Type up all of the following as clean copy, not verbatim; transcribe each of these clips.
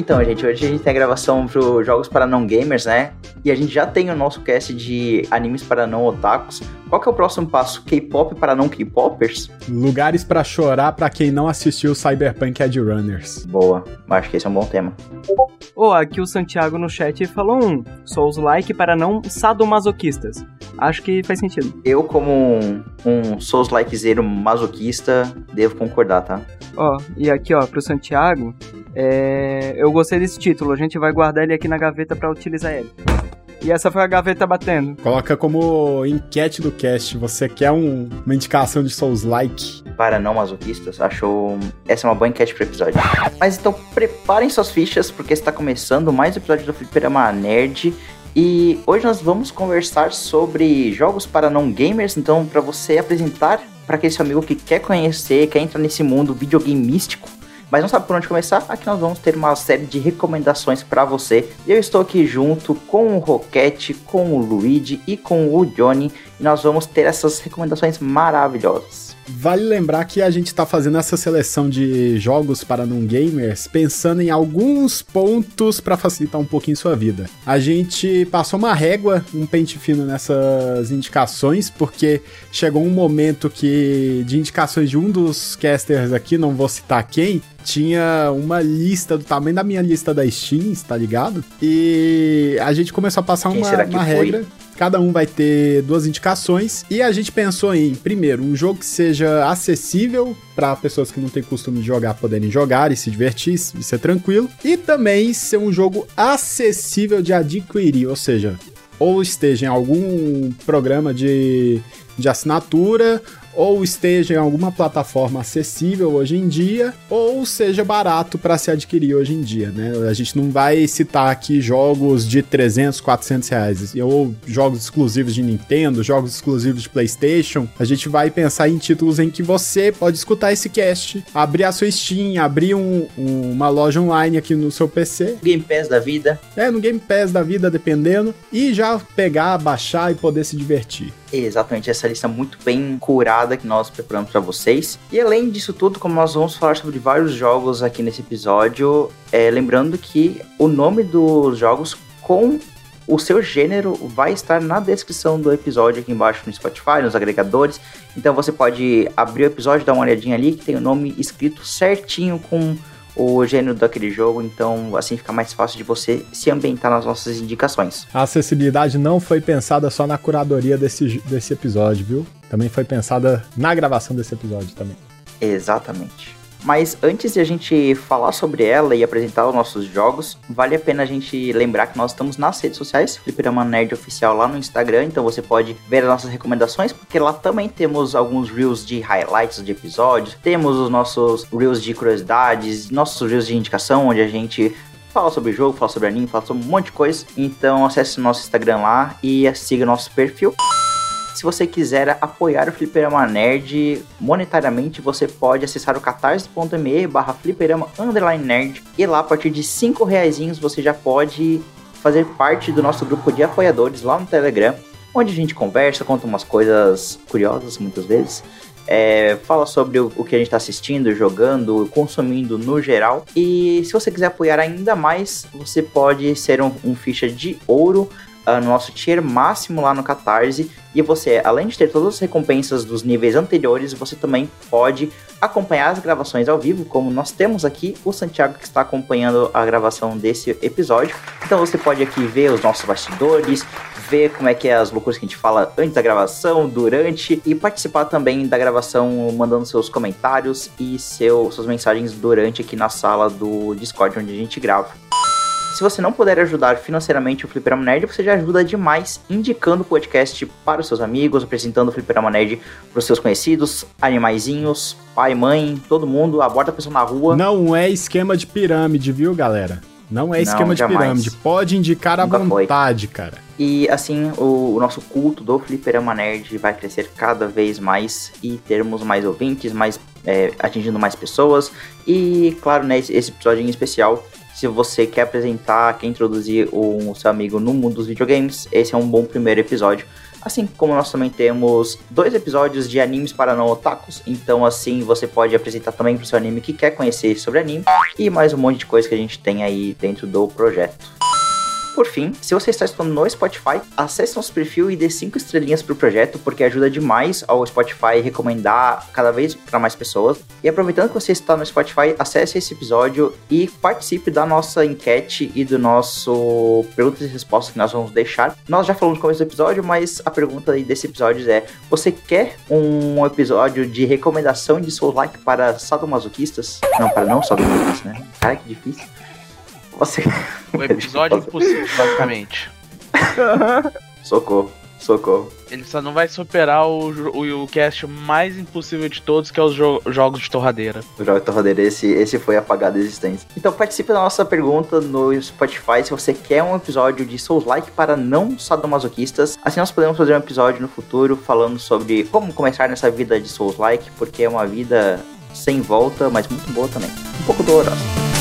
Então, gente, hoje a gente tem a gravação pro Jogos para Não Gamers, né? E a gente já tem o nosso cast de animes para não otakus. Qual que é o próximo passo? K-pop para não K-popers? Lugares pra chorar pra quem não assistiu Cyberpunk Edge Runners. Boa, acho que esse é um bom tema. Aqui o Santiago no chat falou Souls-like para não sadomasoquistas. Acho que faz sentido. Eu, como um Souls-likezeiro masoquista, devo concordar, tá? E aqui, pro Santiago, eu gostei desse título. A gente vai guardar ele aqui na gaveta pra utilizar ele. E essa foi a gaveta batendo. Coloca como enquete do cast. Você quer uma indicação de Souls-like? Para não masoquistas, acho essa é uma boa enquete pro episódio. Mas então, preparem suas fichas, porque está começando mais um episódio do Fliperama Nerd. E hoje nós vamos conversar sobre jogos para não gamers. Então, para você apresentar para aquele seu amigo que quer conhecer, quer entrar nesse mundo videogame místico, mas não sabe por onde começar, aqui nós vamos ter uma série de recomendações para você. Eu estou aqui junto com o Roquete, com o Luigi e com o Johnny, e nós vamos ter essas recomendações maravilhosas. Vale lembrar que a gente tá fazendo essa seleção de jogos para não gamers pensando em alguns pontos para facilitar um pouquinho sua vida. A gente passou uma régua, um pente fino nessas indicações, porque chegou um momento que de indicações de um dos casters aqui, não vou citar quem, tinha uma lista do tamanho da minha lista da Steam, tá ligado? E a gente começou a passar uma regra. Cada um vai ter 2 indicações e a gente pensou em, primeiro, um jogo que seja acessível para pessoas que não têm costume de jogar poderem jogar e se divertir e ser tranquilo. E também ser um jogo acessível de adquirir, ou seja, ou esteja em algum programa de assinatura, ou esteja em alguma plataforma acessível hoje em dia, ou seja barato para se adquirir hoje em dia, né? A gente não vai citar aqui jogos de 300, 400 reais, ou jogos exclusivos de Nintendo, jogos exclusivos de PlayStation. A gente vai pensar em títulos em que você pode escutar esse cast, abrir a sua Steam, abrir uma loja online aqui no seu PC. Game Pass da vida. No Game Pass da vida, dependendo, e já pegar, baixar e poder se divertir. Exatamente, essa lista muito bem curada que nós preparamos para vocês. E além disso tudo, como nós vamos falar sobre vários jogos aqui nesse episódio, lembrando que o nome dos jogos com o seu gênero vai estar na descrição do episódio aqui embaixo no Spotify, nos agregadores. Então você pode abrir o episódio, dar uma olhadinha ali que tem o nome escrito certinho com o gênero daquele jogo, então assim fica mais fácil de você se ambientar nas nossas indicações. A acessibilidade não foi pensada só na curadoria desse episódio, viu? Também foi pensada na gravação desse episódio também. Exatamente. Mas antes de a gente falar sobre ela e apresentar os nossos jogos, vale a pena a gente lembrar que nós estamos nas redes sociais, Fliperama Nerd Oficial lá no Instagram, então você pode ver as nossas recomendações, porque lá também temos alguns reels de highlights de episódios, temos os nossos reels de curiosidades, nossos reels de indicação, onde a gente fala sobre jogo, fala sobre anime, fala sobre um monte de coisa. Então acesse o nosso Instagram lá e siga nosso perfil. Se você quiser apoiar o Fliperama Nerd monetariamente, você pode acessar o catarse.me/fliperama_nerd e lá a partir de R$5 você já pode fazer parte do nosso grupo de apoiadores lá no Telegram, onde a gente conversa, conta umas coisas curiosas muitas vezes, fala sobre o que a gente está assistindo, jogando, consumindo no geral. E se você quiser apoiar ainda mais, você pode ser um ficha de ouro no nosso tier máximo lá no Catarse, e você, além de ter todas as recompensas dos níveis anteriores, você também pode acompanhar as gravações ao vivo, como nós temos aqui o Santiago que está acompanhando a gravação desse episódio. Então você pode aqui ver os nossos bastidores, ver como é que é as loucuras que a gente fala antes da gravação, durante, e participar também da gravação mandando seus comentários e suas mensagens durante aqui na sala do Discord onde a gente grava. Se você não puder ajudar financeiramente o Fliperama Nerd, você já ajuda demais indicando o podcast para os seus amigos, apresentando o Fliperama Nerd para os seus conhecidos, animaizinhos, pai, mãe, todo mundo, aborda a pessoa na rua. Não é esquema de pirâmide, viu, galera? Não é esquema de pirâmide. Pode indicar à vontade, cara. E assim, o nosso culto do Fliperama Nerd vai crescer cada vez mais e termos mais ouvintes, atingindo mais pessoas. E, claro, né, esse episódio em especial, se você quer apresentar, quer introduzir o seu amigo no mundo dos videogames, esse é um bom primeiro episódio. assim como nós também temos 2 episódios de animes para não otakus, então assim você pode apresentar também pro seu anime que quer conhecer sobre anime, e mais um monte de coisa que a gente tem aí dentro do projeto. Por fim, se você está escutando no Spotify, acesse nosso perfil e dê 5 estrelinhas pro projeto, porque ajuda demais ao Spotify recomendar cada vez para mais pessoas. E aproveitando que você está no Spotify, acesse esse episódio e participe da nossa enquete e do nosso perguntas e respostas que nós vamos deixar. Nós já falamos no começo do episódio, mas a pergunta aí desse episódio é: você quer um episódio de recomendação de Souls-like para sadomasoquistas? Não, para não sadomasoquistas, né? Cara, que difícil. Você... O episódio impossível, basicamente. Socorro. Ele só não vai superar o cast mais impossível de todos, que é os jogos de torradeira. O jogo de torradeira, esse foi apagado da existência. Então participe da nossa pergunta no Spotify se você quer um episódio de Souls-like para não sadomasoquistas. Assim nós podemos fazer um episódio no futuro falando sobre como começar nessa vida de Souls-like, porque é uma vida sem volta, mas muito boa também. Um pouco dolorosa.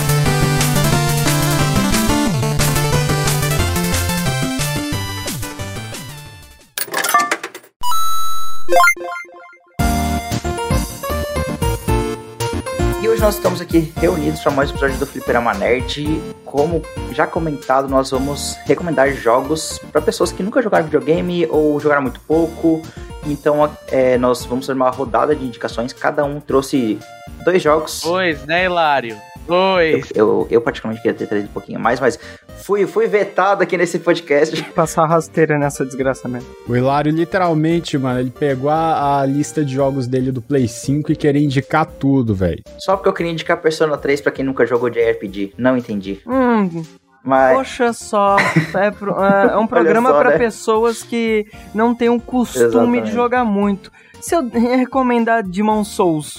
E hoje nós estamos aqui reunidos para mais um episódio do Fliperama Nerd. Como já comentado, nós vamos recomendar jogos para pessoas que nunca jogaram videogame ou jogaram muito pouco. Então nós vamos fazer uma rodada de indicações. Cada um trouxe 2 jogos. 2, né, Hilário? 2. Eu particularmente queria ter trazido um pouquinho mais, mas fui vetado aqui nesse podcast. Passar rasteira nessa desgraça mesmo. O Hilário, literalmente, mano, ele pegou a lista de jogos dele do Play 5 e queria indicar tudo, velho. Só porque eu queria indicar Persona 3 pra quem nunca jogou JRPG. Não entendi. Mas... Poxa só, é um programa só, pra né? Pessoas que não têm o costume Exatamente. De jogar muito. Se eu recomendar Demon's Souls...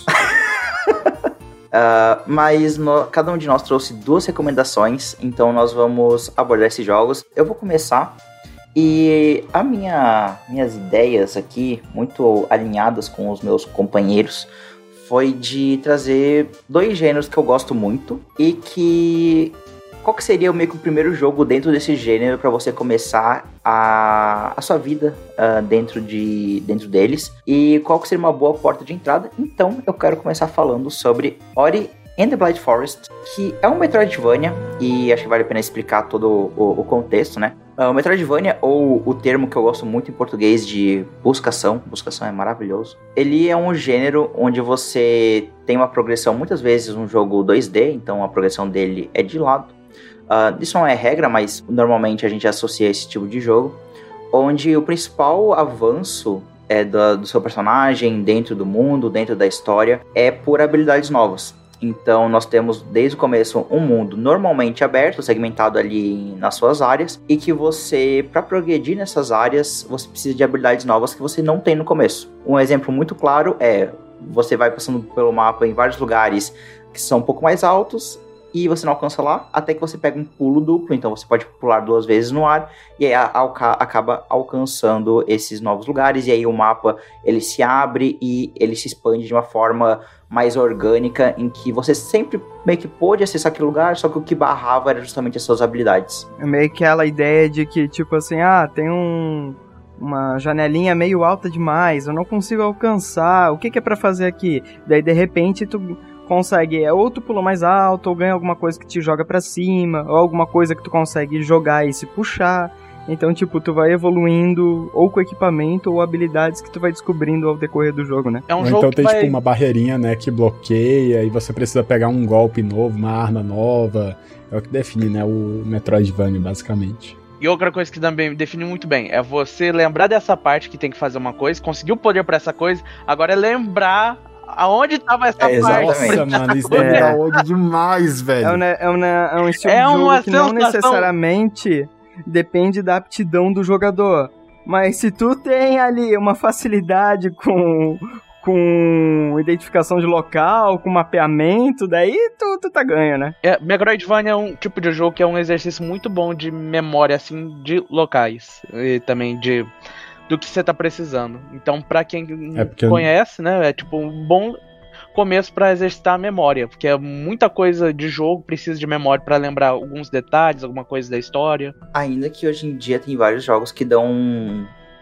mas cada um de nós trouxe 2 recomendações, então nós vamos abordar esses jogos. Eu vou começar e minhas ideias aqui, muito alinhadas com os meus companheiros, foi de trazer 2 gêneros que eu gosto muito e que... Qual que seria meio que o primeiro jogo dentro desse gênero para você começar a sua vida dentro deles? E qual que seria uma boa porta de entrada? Então, eu quero começar falando sobre Ori and the Blind Forest, que é um Metroidvania, e acho que vale a pena explicar todo o contexto, né? O Metroidvania, ou o termo que eu gosto muito em português de buscação é maravilhoso. Ele é um gênero onde você tem uma progressão, muitas vezes um jogo 2D, então a progressão dele é de lado. Isso não é regra, mas normalmente a gente associa esse tipo de jogo, onde o principal avanço do seu personagem dentro do mundo, dentro da história, é por habilidades novas. Então nós temos desde o começo um mundo normalmente aberto, segmentado ali nas suas áreas, e que você, para progredir nessas áreas, você precisa de habilidades novas que você não tem no começo. Um exemplo muito claro é, você vai passando pelo mapa em vários lugares que são um pouco mais altos, e você não alcança lá, até que você pega um pulo duplo, então você pode pular 2 vezes no ar, e aí acaba alcançando esses novos lugares, e aí o mapa ele se abre e ele se expande de uma forma mais orgânica, em que você sempre meio que pôde acessar aquele lugar, só que o que barrava era justamente as suas habilidades. É meio que aquela ideia de que, tipo assim, tem uma janelinha meio alta demais, eu não consigo alcançar, o que é pra fazer aqui? Daí, de repente, tu consegue, ou tu pula mais alto, ou ganha alguma coisa que te joga pra cima, ou alguma coisa que tu consegue jogar e se puxar. Então, tipo, tu vai evoluindo ou com equipamento ou habilidades que tu vai descobrindo ao decorrer do jogo, né? É um jogo então tem, tipo, uma barreirinha, né, que bloqueia e você precisa pegar um golpe novo, uma arma nova. É o que define, né, o Metroidvania, basicamente. E outra coisa que também define muito bem é você lembrar dessa parte que tem que fazer uma coisa, conseguir o poder pra essa coisa, agora é lembrar aonde tava essa parte. Nossa, mano, isso deve dar ódio demais, velho. É um estilo de jogo que não necessariamente depende da aptidão do jogador. Mas se tu tem ali uma facilidade com identificação de local, com mapeamento, daí tu tá ganho, né? Metroidvania é um tipo de jogo que é um exercício muito bom de memória, assim, de locais. E também do que você tá precisando. Então, pra quem conhece, né, é tipo um bom começo pra exercitar a memória, porque muita coisa de jogo precisa de memória pra lembrar alguns detalhes, alguma coisa da história. Ainda que hoje em dia tem vários jogos que dão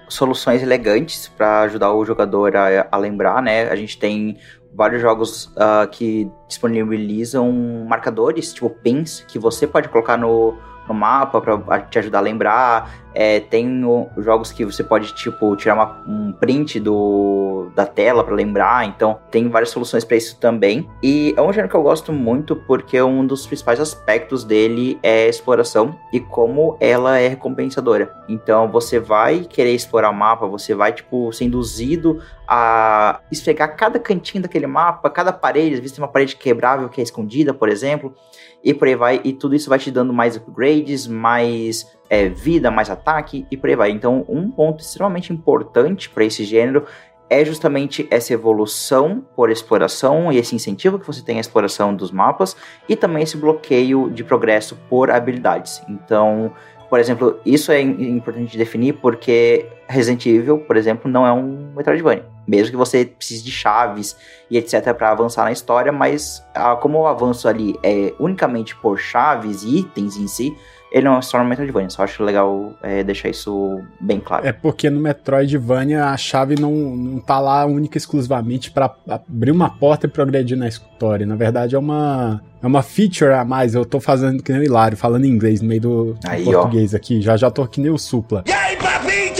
soluções elegantes para ajudar o jogador a lembrar, né? A gente tem vários jogos que disponibilizam marcadores, tipo pins, que você pode colocar no mapa para te ajudar a lembrar. Tem jogos que você pode, tipo, tirar um print da tela para lembrar. Então, tem várias soluções para isso também. E é um gênero que eu gosto muito porque um dos principais aspectos dele é a exploração e como ela é recompensadora. Então, você vai querer explorar o mapa, você vai, tipo, ser induzido a esfregar cada cantinho daquele mapa, cada parede. Às vezes tem uma parede quebrável que é escondida, por exemplo, e por aí vai. E tudo isso vai te dando mais upgrades, mais vida, mais ataque e por aí vai. Então, um ponto extremamente importante para esse gênero é justamente essa evolução por exploração e esse incentivo que você tem à exploração dos mapas e também esse bloqueio de progresso por habilidades. Então, por exemplo, isso é importante definir porque Resident Evil, por exemplo, não é um Metroidvania. Mesmo que você precise de chaves e etc para avançar na história, mas como o avanço ali é unicamente por chaves e itens em si, ele não é só no Metroidvania. Só acho legal deixar isso bem claro. É porque no Metroidvania a chave não tá lá única e exclusivamente para abrir uma porta e progredir na história. Na verdade é uma feature a mais. Eu tô fazendo que nem o Hilário, falando inglês no meio do português aqui. Já tô que nem o Supla. E aí, papito?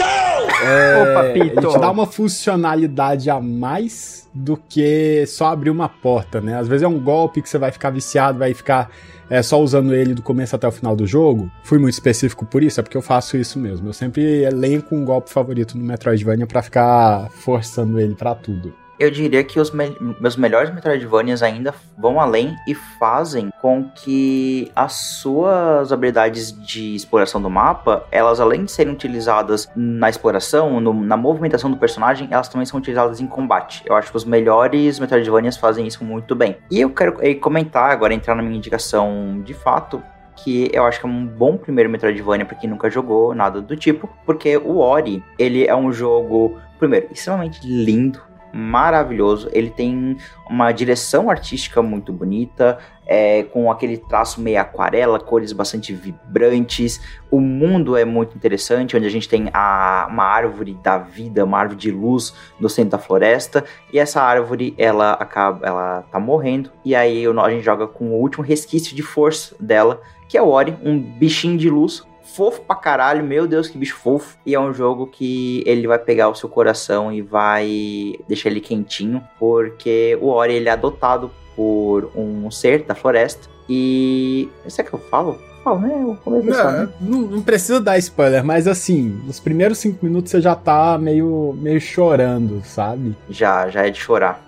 Papito! Ele te dá uma funcionalidade a mais do que só abrir uma porta, né? Às vezes é um golpe que você vai ficar viciado, vai ficar só usando ele do começo até o final do jogo. Fui muito específico por isso, é porque eu faço isso mesmo. Eu sempre elenco um golpe favorito no Metroidvania pra ficar forçando ele pra tudo. Eu diria que os meus melhores Metroidvanias ainda vão além e fazem com que as suas habilidades de exploração do mapa, elas além de serem utilizadas na exploração, na movimentação do personagem, elas também são utilizadas em combate. Eu acho que os melhores Metroidvanias fazem isso muito bem. E eu quero comentar agora, entrar na minha indicação de fato, que eu acho que é um bom primeiro Metroidvania pra quem nunca jogou nada do tipo, porque o Ori, ele é um jogo, primeiro, extremamente lindo, maravilhoso. Ele tem uma direção artística muito bonita, com aquele traço meio aquarela, cores bastante vibrantes. O mundo é muito interessante, onde a gente tem uma árvore da vida, uma árvore de luz no centro da floresta, e essa árvore ela tá morrendo, e aí a gente joga com o último resquício de força dela, que é o Ori, um bichinho de luz fofo pra caralho, meu Deus, que bicho fofo. E é um jogo que ele vai pegar o seu coração e vai deixar ele quentinho, porque o Ori, ele é adotado por um ser da floresta. E... Isso é que eu falo? Né? Não precisa dar spoiler, mas assim, nos primeiros 5 minutos você já tá meio chorando, sabe? Já é de chorar.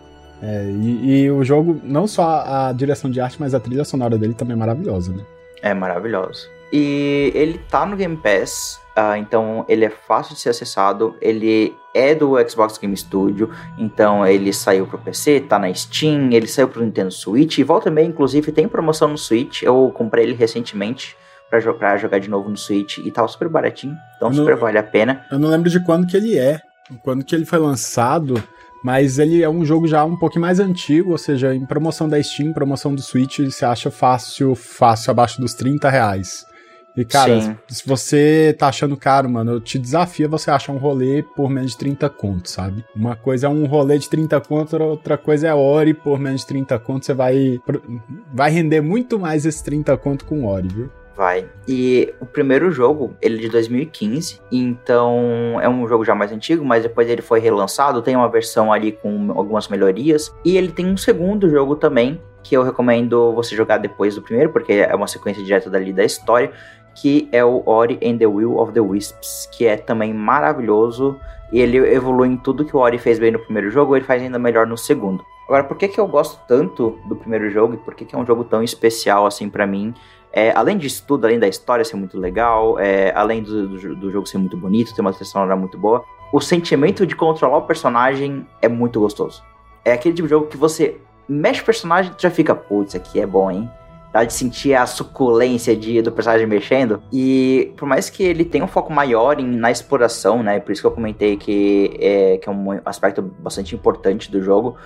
E o jogo, não só a direção de arte, mas a trilha sonora dele também é maravilhosa, né? É maravilhoso. E ele tá no Game Pass, então ele é fácil de ser acessado, ele é do Xbox Game Studio, então ele saiu pro PC, tá na Steam, ele saiu pro Nintendo Switch, e volta e meia, inclusive, tem promoção no Switch. Eu comprei ele recentemente pra jogar de novo no Switch, e tava super baratinho, então super vale a pena. Eu não lembro de quando que ele foi lançado, mas ele é um jogo já um pouquinho mais antigo, ou seja, em promoção da Steam, promoção do Switch, você acha fácil, abaixo dos R$30. E, cara, Sim. Se você tá achando caro, mano, eu te desafio a você achar um rolê por menos de 30 conto, sabe? Uma coisa é um rolê de 30 conto, outra coisa é Ori por menos de 30 conto. Você vai render muito mais esse 30 conto com Ori, viu? Vai. E o primeiro jogo, ele é de 2015, então é um jogo já mais antigo, mas depois ele foi relançado, tem uma versão ali com algumas melhorias, e ele tem um segundo jogo também, que eu recomendo você jogar depois do primeiro, porque é uma sequência direta dali da história, que é o Ori and the Will of the Wisps, que é também maravilhoso, e ele evolui em tudo que o Ori fez bem no primeiro jogo, ele faz ainda melhor no segundo. Agora, por que eu gosto tanto do primeiro jogo, e por que é um jogo tão especial assim pra mim? Além disso tudo, além da história ser muito legal, além do jogo ser muito bonito, ter uma trilha sonora muito boa, o sentimento de controlar o personagem é muito gostoso. É aquele tipo de jogo que você mexe o personagem e já fica, putz, isso aqui é bom, hein? Dá de sentir a suculência do personagem mexendo. E por mais que ele tenha um foco maior na exploração, né? Por isso que eu comentei que é um aspecto bastante importante do jogo.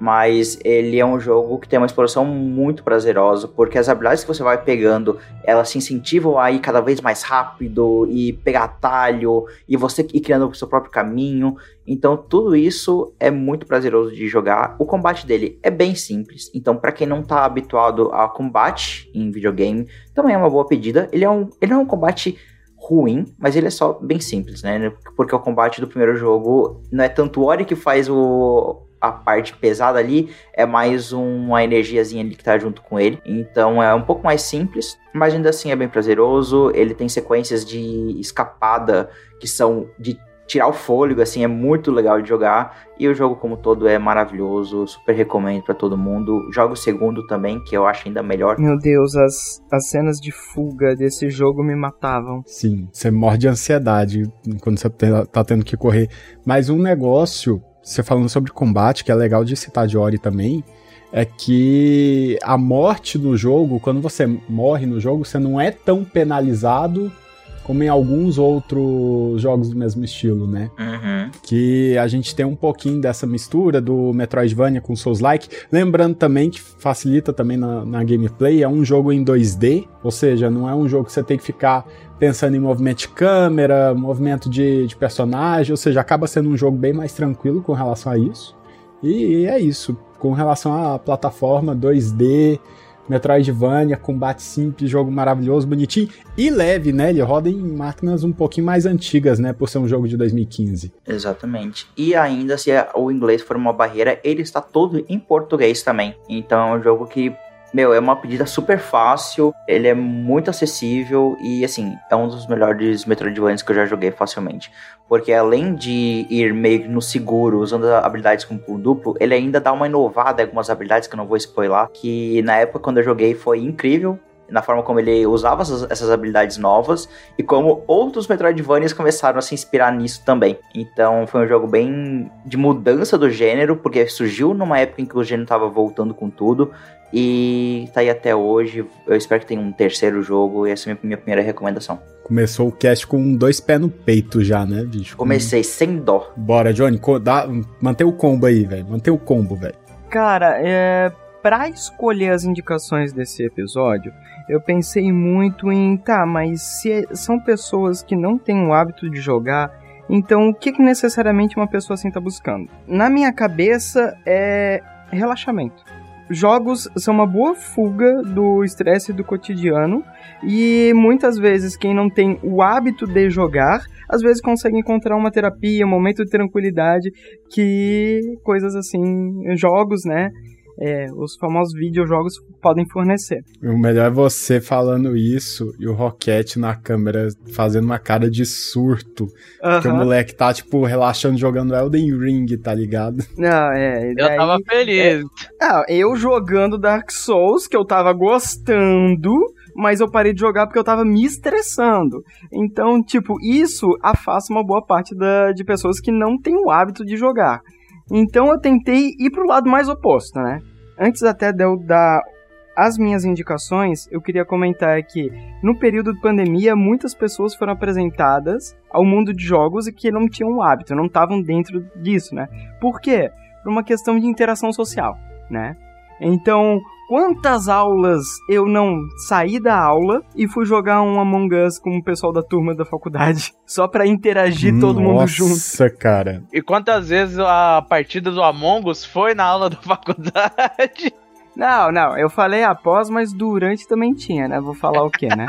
mas ele é um jogo que tem uma exploração muito prazerosa, porque as habilidades que você vai pegando, elas te incentivam a ir cada vez mais rápido e pegar atalho, e você ir criando o seu próprio caminho. Então tudo isso é muito prazeroso de jogar. O combate dele é bem simples, então para quem não tá habituado a combate em videogame, também é uma boa pedida. Ele não é um combate ruim, mas ele é só bem simples, né? Porque o combate do primeiro jogo não é tanto o Ori que faz a parte pesada ali, é mais uma energiazinha ali que tá junto com ele. Então é um pouco mais simples, mas ainda assim é bem prazeroso. Ele tem sequências de escapada que são de tirar o fôlego, assim, é muito legal de jogar. E o jogo como todo é maravilhoso, super recomendo pra todo mundo. Jogo o segundo também, que eu acho ainda melhor. Meu Deus, as cenas de fuga desse jogo me matavam. Sim, você morre de ansiedade quando você tá tendo que correr. Mas um negócio, você falando sobre combate, que é legal de citar de Ori também, é que a morte no jogo, quando você morre no jogo, você não é tão penalizado como em alguns outros jogos do mesmo estilo, né? Uhum. Que a gente tem um pouquinho dessa mistura do Metroidvania com Souls-like. Lembrando também que facilita também na gameplay, é um jogo em 2D, ou seja, não é um jogo que você tem que ficar pensando em movimento de câmera, movimento de personagem, ou seja, acaba sendo um jogo bem mais tranquilo com relação a isso. E é isso, com relação à plataforma 2D, Metroidvania, combate simples, jogo maravilhoso, bonitinho e leve, né? Ele roda em máquinas um pouquinho mais antigas, né? Por ser um jogo de 2015. Exatamente. E ainda, se o inglês for uma barreira, ele está todo em português também. Então é um jogo que, é uma pedida super fácil, ele é muito acessível e, assim, é um dos melhores Metroidvanias que eu já joguei facilmente. Porque além de ir meio no seguro, usando habilidades com pulo duplo, ele ainda dá uma inovada em algumas habilidades que eu não vou spoiler, que na época quando eu joguei foi incrível, na forma como ele usava essas habilidades novas e como outros Metroidvanias começaram a se inspirar nisso também. Então foi um jogo bem de mudança do gênero, porque surgiu numa época em que o gênero estava voltando com tudo e tá aí até hoje. Eu espero que tenha um terceiro jogo e essa é a minha primeira recomendação. Começou o cast com 2 pés no peito já, né, bicho? Comecei sem dó. Bora, Johnny, mantém o combo aí, velho. Mantém o combo, velho. Cara, pra escolher as indicações desse episódio, eu pensei muito em, mas se são pessoas que não têm o hábito de jogar, então o que necessariamente uma pessoa assim tá buscando? Na minha cabeça é relaxamento. Jogos são uma boa fuga do estresse do cotidiano e muitas vezes quem não tem o hábito de jogar, às vezes consegue encontrar uma terapia, um momento de tranquilidade que coisas assim, jogos, né? Os famosos videojogos podem fornecer. O melhor é você falando isso e o Roquete na câmera fazendo uma cara de surto. Porque o moleque tá, tipo, relaxando jogando Elden Ring, tá ligado? Não, eu tava feliz. Eu jogando Dark Souls, que eu tava gostando, mas eu parei de jogar porque eu tava me estressando. Então, tipo, isso afasta uma boa parte de pessoas que não têm o hábito de jogar. Então eu tentei ir pro lado mais oposto, né? Antes até de eu dar as minhas indicações, eu queria comentar que no período de pandemia, muitas pessoas foram apresentadas ao mundo de jogos e que não tinham o hábito, não estavam dentro disso, né? Por quê? Por uma questão de interação social, né? Então, quantas aulas eu não saí da aula e fui jogar um Among Us com o pessoal da turma da faculdade, só pra interagir todo mundo junto. Nossa, cara. E quantas vezes a partida do Among Us foi na aula da faculdade? Não, eu falei após, mas durante também tinha, né? Vou falar o quê, né?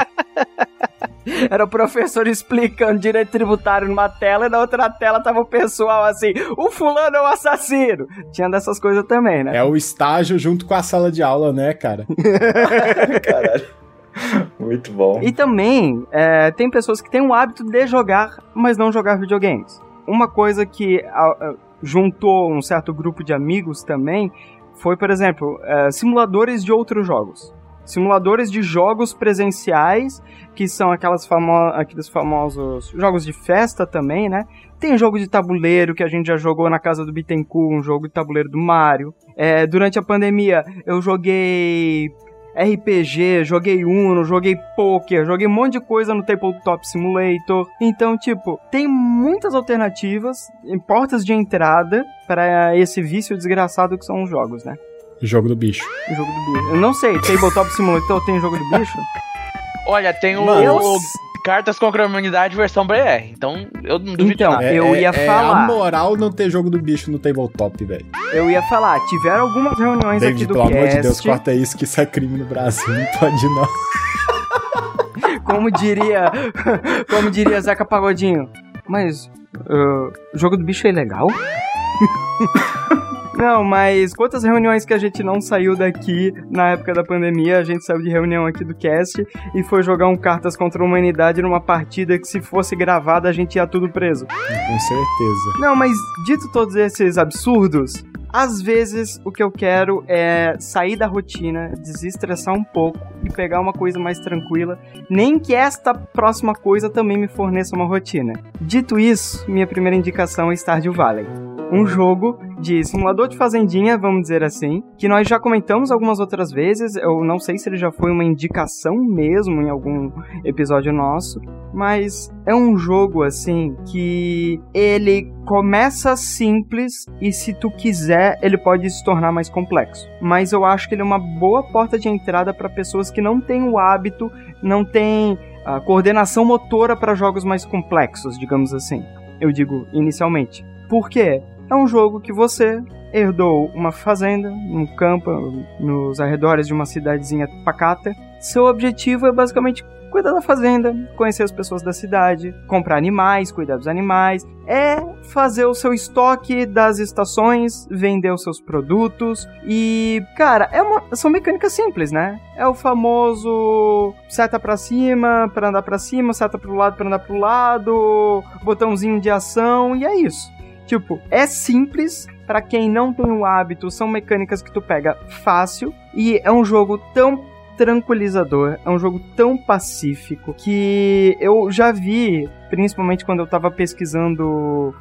Era o professor explicando direito tributário numa tela e na outra tela tava o pessoal assim, o fulano é o assassino. Tinha dessas coisas também, né? É o estágio junto com a sala de aula, né, cara? Caralho. Muito bom. E também, tem pessoas que têm o hábito de jogar, mas não jogar videogames. Uma coisa que juntou um certo grupo de amigos também foi, por exemplo, simuladores de outros jogos. Simuladores de jogos presenciais, que são aqueles famosos jogos de festa também, né? Tem jogo de tabuleiro que a gente já jogou na casa do Bittencourt, um jogo de tabuleiro do Mario. Durante a pandemia, eu joguei RPG, joguei Uno, joguei Poker, joguei um monte de coisa no Tabletop Simulator. Então, tipo, tem muitas alternativas, portas de entrada para esse vício desgraçado que são os jogos, né? Jogo do bicho. Jogo do bicho. Eu não sei, Tabletop Simulator tem jogo do bicho? Olha, tem o Cartas contra a Humanidade versão BR, então eu não duvido nada. Eu ia falar. É a moral não ter jogo do bicho no Tabletop, velho. Eu ia falar, tiveram algumas reuniões David, aqui do pelo cast. amor de Deus, corta isso é crime no Brasil, não pode não. Como diria Zeca Pagodinho. Mas, o jogo do bicho é ilegal? Não, mas quantas reuniões que a gente não saiu daqui na época da pandemia, a gente saiu de reunião aqui do cast e foi jogar um Cartas contra a Humanidade numa partida que se fosse gravada a gente ia tudo preso. Com certeza. Não, mas dito todos esses absurdos, às vezes o que eu quero é sair da rotina, desestressar um pouco e pegar uma coisa mais tranquila, nem que esta próxima coisa também me forneça uma rotina. Dito isso, minha primeira indicação é Stardew Valley. Um jogo de simulador de fazendinha, vamos dizer assim, que nós já comentamos algumas outras vezes. Eu não sei se ele já foi uma indicação mesmo em algum episódio nosso, mas é um jogo, assim, que ele começa simples e, se tu quiser, ele pode se tornar mais complexo. Mas eu acho que ele é uma boa porta de entrada para pessoas que não têm o hábito, não têm a coordenação motora para jogos mais complexos, digamos assim. Eu digo inicialmente. Por quê? É um jogo que você herdou uma fazenda, um campo, nos arredores de uma cidadezinha pacata. Seu objetivo é basicamente cuidar da fazenda, conhecer as pessoas da cidade, comprar animais, cuidar dos animais. É fazer o seu estoque das estações, vender os seus produtos. E, cara, são mecânicas simples, né? É o famoso seta pra cima, pra andar pra cima, seta pro lado pra andar pro lado, botãozinho de ação, e é isso. Tipo, é simples, pra quem não tem o hábito, são mecânicas que tu pega fácil, e é um jogo tão tranquilizador, é um jogo tão pacífico, que eu já vi, principalmente quando eu tava pesquisando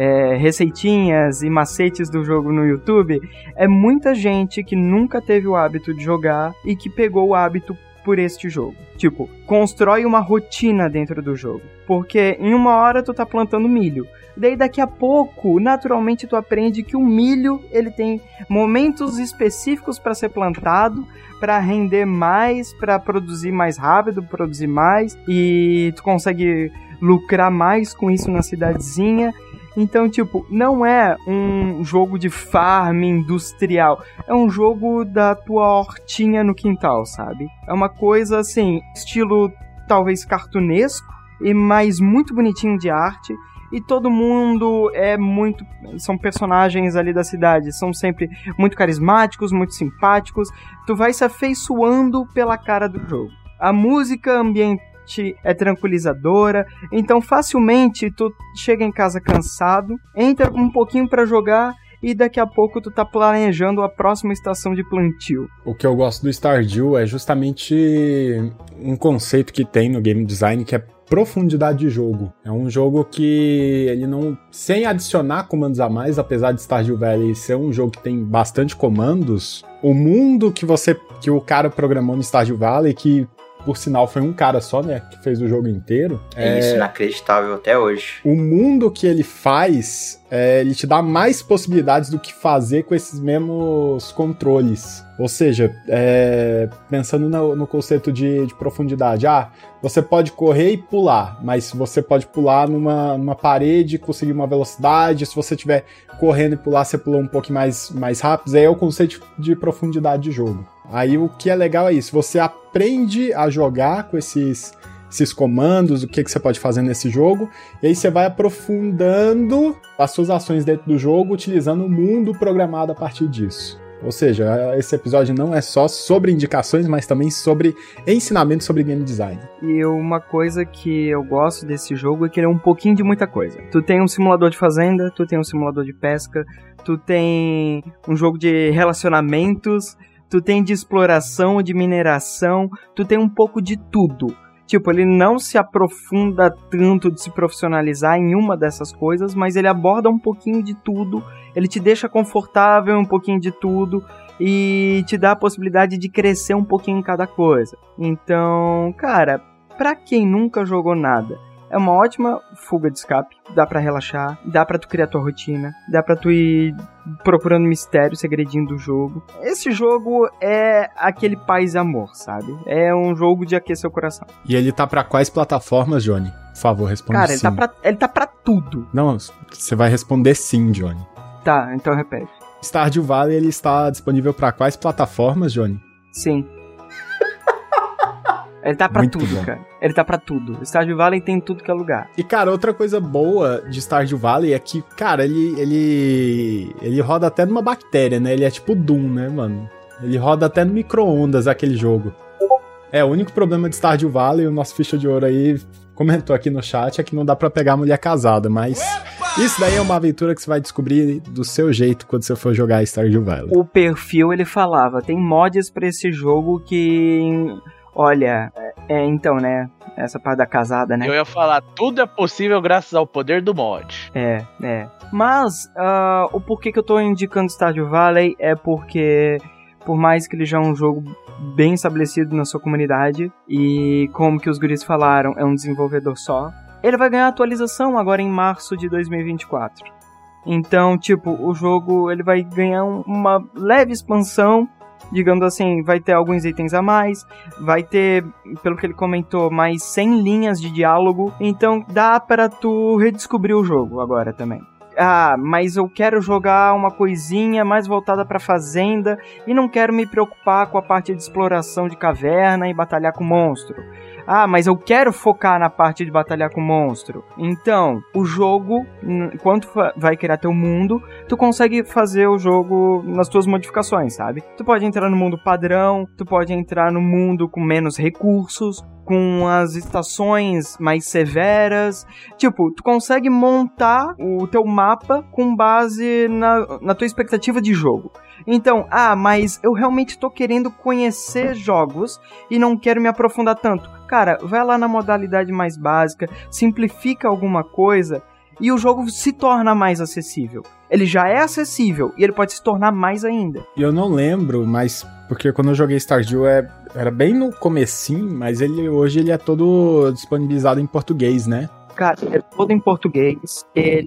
receitinhas e macetes do jogo no YouTube, é muita gente que nunca teve o hábito de jogar e que pegou o hábito por este jogo. Tipo, constrói uma rotina dentro do jogo, porque em uma hora tu tá plantando milho, daí daqui a pouco, naturalmente tu aprende que o milho, ele tem momentos específicos para ser plantado, para render mais, para produzir mais rápido, produzir mais, e tu consegue lucrar mais com isso na cidadezinha. Então, tipo, não é um jogo de farm industrial, é um jogo da tua hortinha no quintal, sabe? É uma coisa, assim, estilo talvez cartunesco, mas muito bonitinho de arte, e todo mundo são personagens ali da cidade, são sempre muito carismáticos, muito simpáticos, tu vai se afeiçoando pela cara do jogo. A música ambiental é tranquilizadora, então facilmente tu chega em casa cansado, entra um pouquinho pra jogar e daqui a pouco tu tá planejando a próxima estação de plantio. O que eu gosto do Stardew é justamente um conceito que tem no game design, que é profundidade de jogo. É um jogo que ele não, sem adicionar comandos a mais, apesar de Stardew Valley ser um jogo que tem bastante comandos, o mundo que o cara programou no Stardew Valley, que por sinal foi um cara só, né, que fez o jogo inteiro. É isso, inacreditável até hoje. O mundo que ele faz, ele te dá mais possibilidades do que fazer com esses mesmos controles. Ou seja, pensando no conceito de profundidade, você pode correr e pular, mas você pode pular numa parede, conseguir uma velocidade, se você estiver correndo e pular, você pula um pouquinho mais rápido, aí é o conceito de profundidade de jogo. Aí o que é legal é isso, você aprende a jogar com esses comandos, o que você pode fazer nesse jogo, e aí você vai aprofundando as suas ações dentro do jogo, utilizando o mundo programado a partir disso. Ou seja, esse episódio não é só sobre indicações, mas também sobre ensinamento sobre game design. E uma coisa que eu gosto desse jogo é que ele é um pouquinho de muita coisa. Tu tem um simulador de fazenda, tu tem um simulador de pesca, tu tem um jogo de relacionamentos, tu tem de exploração, de mineração, tu tem um pouco de tudo. Tipo, ele não se aprofunda tanto de se profissionalizar em uma dessas coisas, mas ele aborda um pouquinho de tudo, ele te deixa confortável um pouquinho de tudo, e te dá a possibilidade de crescer um pouquinho em cada coisa. Então, cara, pra quem nunca jogou nada, é uma ótima fuga de escape, dá pra relaxar, dá pra tu criar tua rotina, dá pra tu ir procurando mistério, segredinho do jogo. Esse jogo é aquele paz e amor, sabe? É um jogo de aquecer o coração. E ele tá pra quais plataformas, Johnny? Por favor, responda. Cara, sim. Ele tá pra tudo. Não, você vai responder sim, Johnny. Tá, então repete. Stardew Valley, ele está disponível pra quais plataformas, Johnny? Sim. Ele tá pra Muito tudo, bom. cara. Ele tá pra tudo. Stardew Valley tem tudo que é lugar. E, cara, outra coisa boa de Stardew Valley é que, cara, ele roda até numa bactéria, né? Ele é tipo Doom, né, mano? Ele roda até no micro-ondas, aquele jogo. O único problema de Stardew Valley, o nosso ficha de ouro aí comentou aqui no chat, é que não dá pra pegar mulher casada, mas isso daí é uma aventura que você vai descobrir do seu jeito quando você for jogar Stardew Valley. O perfil, ele falava, tem mods pra esse jogo que... Olha, então, né, essa parte da casada, né? Eu ia falar, tudo é possível graças ao poder do mod. Mas, o porquê que eu tô indicando Stardew Valley é porque, por mais que ele já é um jogo bem estabelecido na sua comunidade, e como que os guris falaram, é um desenvolvedor só, ele vai ganhar atualização agora em março de 2024. Então, tipo, o jogo, ele vai ganhar uma leve expansão, digamos assim, vai ter alguns itens a mais, vai ter, pelo que ele comentou, mais 100 linhas de diálogo, então dá pra tu redescobrir o jogo agora também. Ah, mas eu quero jogar uma coisinha mais voltada pra fazenda e não quero me preocupar com a parte de exploração de caverna e batalhar com monstro. Ah, mas eu quero focar na parte de batalhar com monstro. Então, o jogo, quando vai criar teu mundo, tu consegue fazer o jogo nas tuas modificações, sabe? Tu pode entrar no mundo padrão, tu pode entrar no mundo com menos recursos, com as estações mais severas. Tipo, tu consegue montar o teu mapa com base na tua expectativa de jogo. Então, mas eu realmente tô querendo conhecer jogos e não quero me aprofundar tanto. Cara, vai lá na modalidade mais básica, simplifica alguma coisa e o jogo se torna mais acessível. Ele já é acessível e ele pode se tornar mais ainda. E eu não lembro, mas porque quando eu joguei Stardew era bem no comecinho, mas hoje ele é todo disponibilizado em português, né? Cara, é todo em português. Ele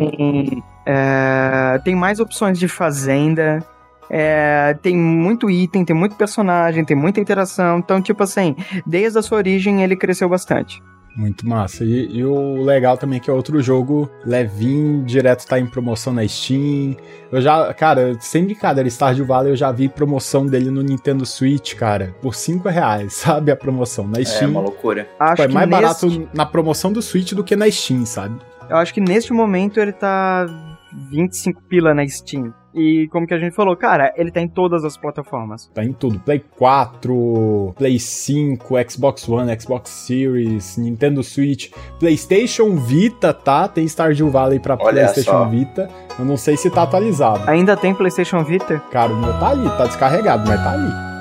tem mais opções de fazenda. Tem muito item, tem muito personagem, tem muita interação. Então, tipo assim, desde a sua origem ele cresceu bastante. Muito massa. E o legal também é que é outro jogo levinho, direto tá em promoção na Steam. Cara, sem brincadeira, Stardew Valley eu já vi promoção dele no Nintendo Switch, cara, por R$5, sabe? A promoção na Steam. É uma loucura. Tipo, é mais barato na promoção do Switch do que na Steam, sabe? Eu acho que neste momento ele tá 25 pila na Steam. E como que a gente falou, cara, ele tá em todas as plataformas. Tá em tudo. Play 4, Play 5, Xbox One, Xbox Series, Nintendo Switch, PlayStation Vita, tá? Tem Stardew Valley pra PlayStation Vita. Eu não sei se tá atualizado. Ainda tem PlayStation Vita? Cara, o meu tá ali, tá descarregado, mas tá ali.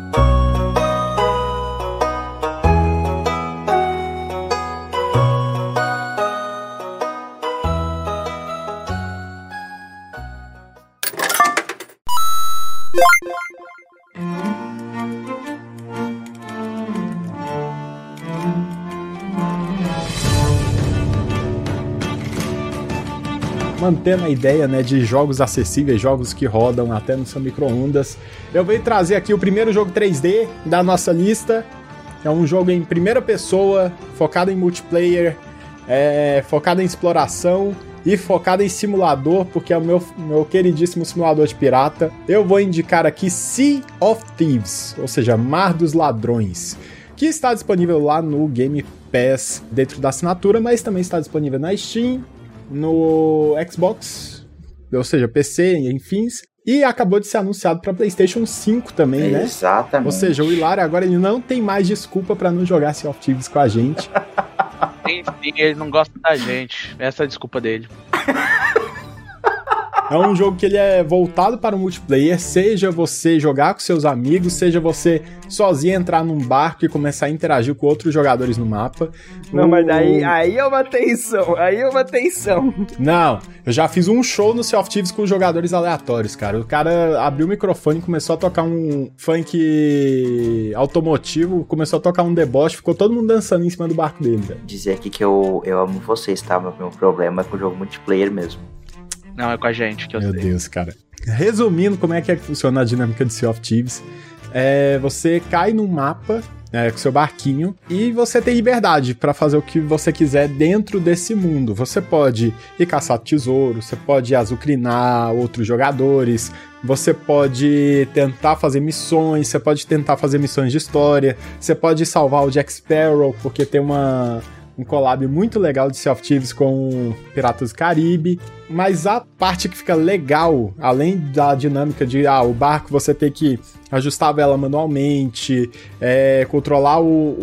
Mantendo a ideia, né, de jogos acessíveis, jogos que rodam até no seu micro-ondas, eu venho trazer aqui o primeiro jogo 3D da nossa lista. É um jogo em primeira pessoa, focado em multiplayer, focado em exploração e focado em simulador, porque é o meu queridíssimo simulador de pirata. Eu vou indicar aqui Sea of Thieves, ou seja, Mar dos Ladrões, que está disponível lá no Game Pass dentro da assinatura, mas também está disponível na Steam, no Xbox, ou seja, PC, enfim, e acabou de ser anunciado para PlayStation 5 também, né? Exatamente. Ou seja, o Hilário agora ele não tem mais desculpa para não jogar Sea of Thieves com a gente. Sim, ele não gosta da gente. Essa é a desculpa dele. É um jogo que ele é voltado para o multiplayer, seja você jogar com seus amigos, seja você sozinho entrar num barco e começar a interagir com outros jogadores no mapa. Não, mas aí é uma tensão, Não, eu já fiz um show no Sea of Thieves com jogadores aleatórios, cara. O cara abriu o microfone e começou a tocar um funk automotivo, começou a tocar um deboche, ficou todo mundo dançando em cima do barco dele, velho. Dizer aqui que eu amo vocês, tá? Meu problema é com o jogo multiplayer mesmo. Não, é com a gente que eu sei. Meu Deus, cara. Resumindo, como é que funciona a dinâmica de Sea of Thieves? Você cai num mapa com seu barquinho e você tem liberdade para fazer o que você quiser dentro desse mundo. Você pode ir caçar tesouro, você pode azucrinar outros jogadores, você pode tentar fazer missões, você pode tentar fazer missões de história, você pode salvar o Jack Sparrow, porque tem um collab muito legal de Sea of Thieves com Piratas do Caribe, mas a parte que fica legal, além da dinâmica de o barco você ter que ajustar a vela manualmente, controlar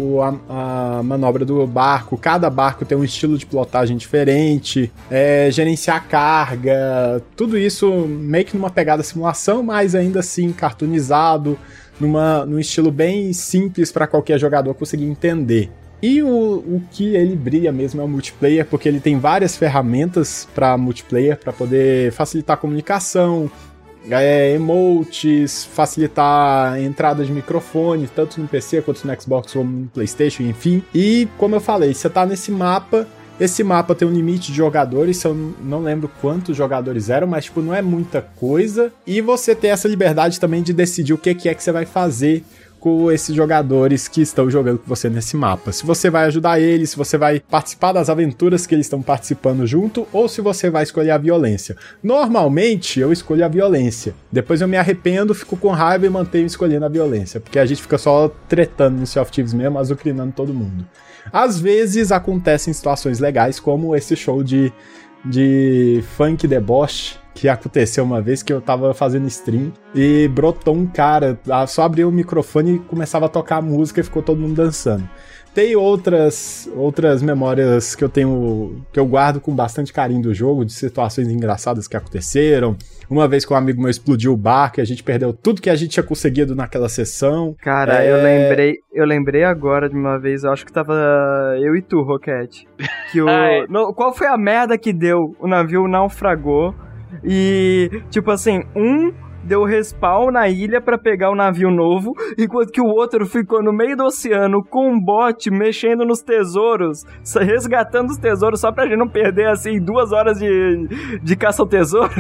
a manobra do barco, cada barco tem um estilo de pilotagem diferente, gerenciar a carga, tudo isso meio que numa pegada simulação, mas ainda assim cartoonizado, num estilo bem simples para qualquer jogador conseguir entender. E o que ele brilha mesmo é o multiplayer, porque ele tem várias ferramentas para multiplayer, para poder facilitar a comunicação, emotes, facilitar a entrada de microfone, tanto no PC quanto no Xbox ou no PlayStation, enfim. E, como eu falei, você tá nesse mapa, esse mapa tem um limite de jogadores, eu não lembro quantos jogadores eram, mas não é muita coisa. E você tem essa liberdade também de decidir o que é que você vai fazer com esses jogadores que estão jogando com você nesse mapa. Se você vai ajudar eles, se você vai participar das aventuras que eles estão participando junto, ou se você vai escolher a violência. Normalmente, eu escolho a violência. Depois eu me arrependo, fico com raiva e mantenho escolhendo a violência, porque a gente fica só tretando no Sea of Thieves mesmo, azucrinando todo mundo. Às vezes, acontecem situações legais, como esse show de funk deboche, que aconteceu uma vez que eu tava fazendo stream e brotou um cara, só abriu o microfone e começava a tocar música e ficou todo mundo dançando. Tem outras memórias que eu guardo com bastante carinho do jogo, de situações engraçadas que aconteceram. Uma vez que um amigo meu explodiu o barco e a gente perdeu tudo que a gente tinha conseguido naquela sessão. Cara, eu lembrei agora de uma vez, eu acho que tava eu e tu, Roquete. Qual foi a merda que deu? O navio naufragou. E, tipo assim, deu respawn na ilha pra pegar o navio novo, enquanto que o outro ficou no meio do oceano com um bote mexendo nos tesouros, resgatando os tesouros só pra gente não perder, assim, 2 horas de caça ao tesouro.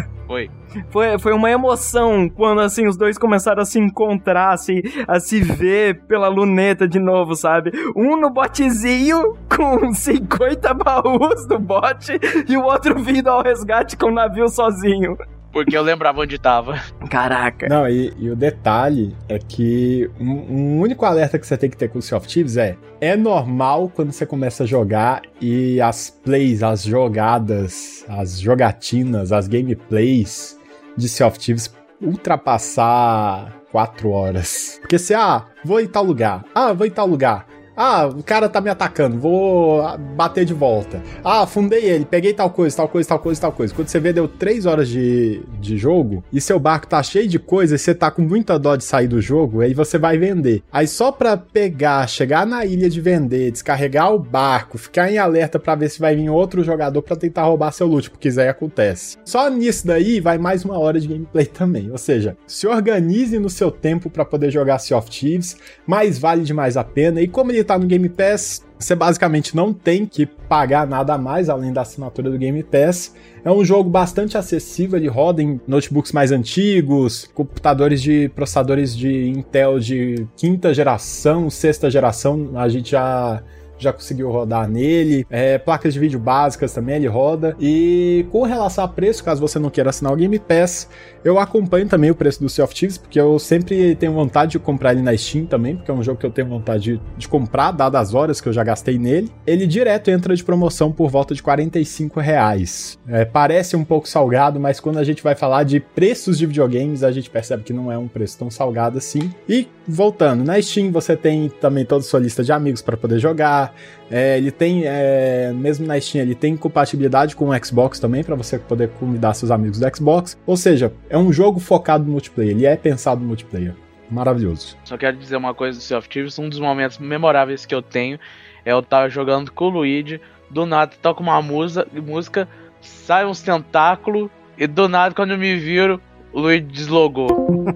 Foi uma emoção quando, assim, os dois começaram a se encontrar, assim, a se ver pela luneta de novo, sabe? Um no botezinho com 50 baús do bote e o outro vindo ao resgate com o navio sozinho. Porque eu lembrava onde tava. Caraca. Não, e o detalhe é que um único alerta que você tem que ter com o Sea of Thieves é normal quando você começa a jogar e as plays, as jogadas, as jogatinas, as gameplays de Sea of Thieves ultrapassar 4 horas. Porque você, vou em tal lugar, vou em tal lugar. O cara tá me atacando, vou bater de volta. Afundei ele, peguei tal coisa. Quando você vê, deu 3 horas de jogo e seu barco tá cheio de coisa e você tá com muita dó de sair do jogo, aí você vai vender. Aí só pra chegar na ilha de vender, descarregar o barco, ficar em alerta pra ver se vai vir outro jogador pra tentar roubar seu loot, porque isso aí acontece. Só nisso daí vai mais 1 hora de gameplay também. Ou seja, se organize no seu tempo pra poder jogar Sea of Thieves, mas vale demais a pena. E como ele tá no Game Pass, você basicamente não tem que pagar nada a mais além da assinatura do Game Pass. É um jogo bastante acessível, ele roda em notebooks mais antigos, computadores de processadores de Intel de 5ª geração, 6ª geração, a gente já conseguiu rodar nele. Placas de vídeo básicas também ele roda. E com relação a preço, caso você não queira assinar o Game Pass, eu acompanho também o preço do Sea of Thieves, porque eu sempre tenho vontade de comprar ele na Steam também, porque é um jogo que eu tenho vontade de comprar, dadas as horas que eu já gastei nele. Ele direto entra de promoção por volta de R$45. Parece um pouco salgado, mas quando a gente vai falar de preços de videogames, a gente percebe que não é um preço tão salgado assim. E voltando, na Steam você tem também toda a sua lista de amigos para poder jogar. jogar. Ele tem, mesmo na Steam, ele tem compatibilidade com o Xbox também, pra você poder convidar seus amigos do Xbox. Ou seja, é um jogo focado no multiplayer, ele é pensado no multiplayer. Maravilhoso. Só quero dizer uma coisa do Sea of Thieves, um dos momentos memoráveis que eu tenho é eu estar jogando com o Luigi, do nada toca uma música, sai uns tentáculos, e do nada, quando eu me viro, o Luigi deslogou.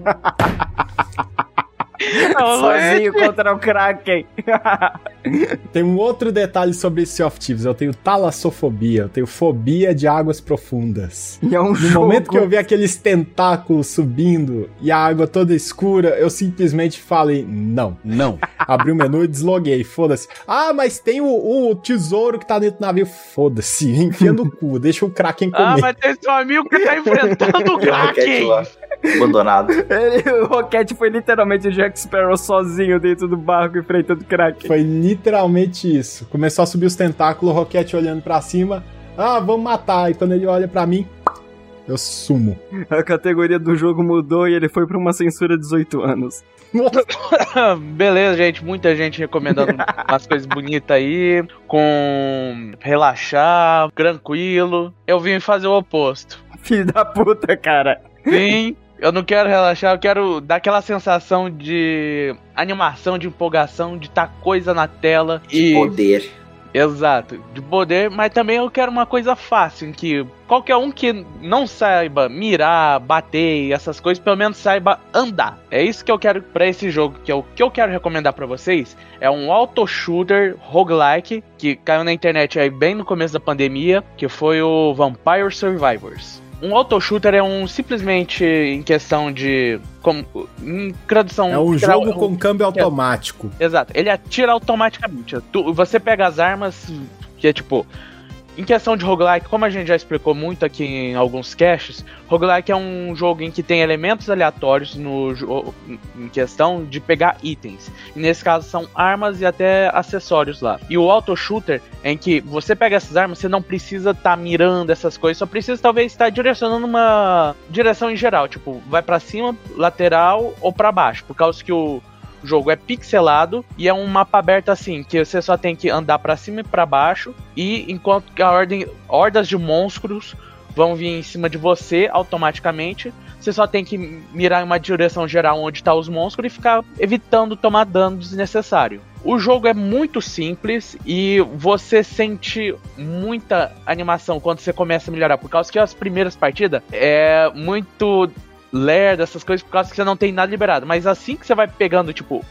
Sozinho contra o Kraken. Tem um outro detalhe sobre Sea of Thieves. Eu tenho talassofobia, eu tenho fobia de águas profundas. E é um no jogo... momento que eu vi aqueles tentáculos subindo e a água toda escura, eu simplesmente falei, não. Abri o menu e desloguei, foda-se. Ah, mas tem o tesouro que tá dentro do navio. Foda-se, enfia no cu, deixa o Kraken comer. Ah, mas tem seu amigo que tá enfrentando o Kraken. Abandonado. O Rocket foi literalmente o Jack Sparrow sozinho dentro do barco enfrentando o Kraken. Foi literalmente isso. Começou a subir os tentáculos, o Rocket olhando pra cima. Ah, vamos matar. E quando ele olha pra mim, eu sumo. A categoria do jogo mudou e ele foi pra uma censura 18 anos. Beleza, gente. Muita gente recomendando umas coisas bonitas aí. Com relaxar, tranquilo. Eu vim fazer o oposto. Filho da puta, cara. Sim. Eu não quero relaxar, eu quero dar aquela sensação de animação, de empolgação, de estar coisa na tela. De poder. Exato, de poder, mas também eu quero uma coisa fácil, em que qualquer um que não saiba mirar, bater e essas coisas, pelo menos saiba andar. É isso que eu quero pra esse jogo, que é o que eu quero recomendar pra vocês. É um auto-shooter roguelike, que caiu na internet aí bem no começo da pandemia, que foi o Vampire Survivors. Um auto-shooter é simplesmente em questão de... em tradução... É um jogo com câmbio automático. Exato. Ele atira automaticamente. Você pega as armas, que é tipo... Em questão de roguelike, como a gente já explicou muito aqui em alguns caches, roguelike é um jogo em que tem elementos aleatórios em questão de pegar itens. E nesse caso são armas e até acessórios lá. E o auto-shooter é em que você pega essas armas, você não precisa estar mirando essas coisas, só precisa talvez estar direcionando uma direção em geral. Tipo, vai pra cima, lateral ou pra baixo, por causa que o jogo é pixelado e é um mapa aberto assim, que você só tem que andar pra cima e pra baixo, e enquanto que hordas de monstros vão vir em cima de você automaticamente, você só tem que mirar em uma direção geral onde tá os monstros e ficar evitando tomar dano desnecessário. O jogo é muito simples e você sente muita animação quando você começa a melhorar, por causa que as primeiras partidas é muito lerda, essas coisas, por causa que você não tem nada liberado. Mas assim que você vai pegando, tipo,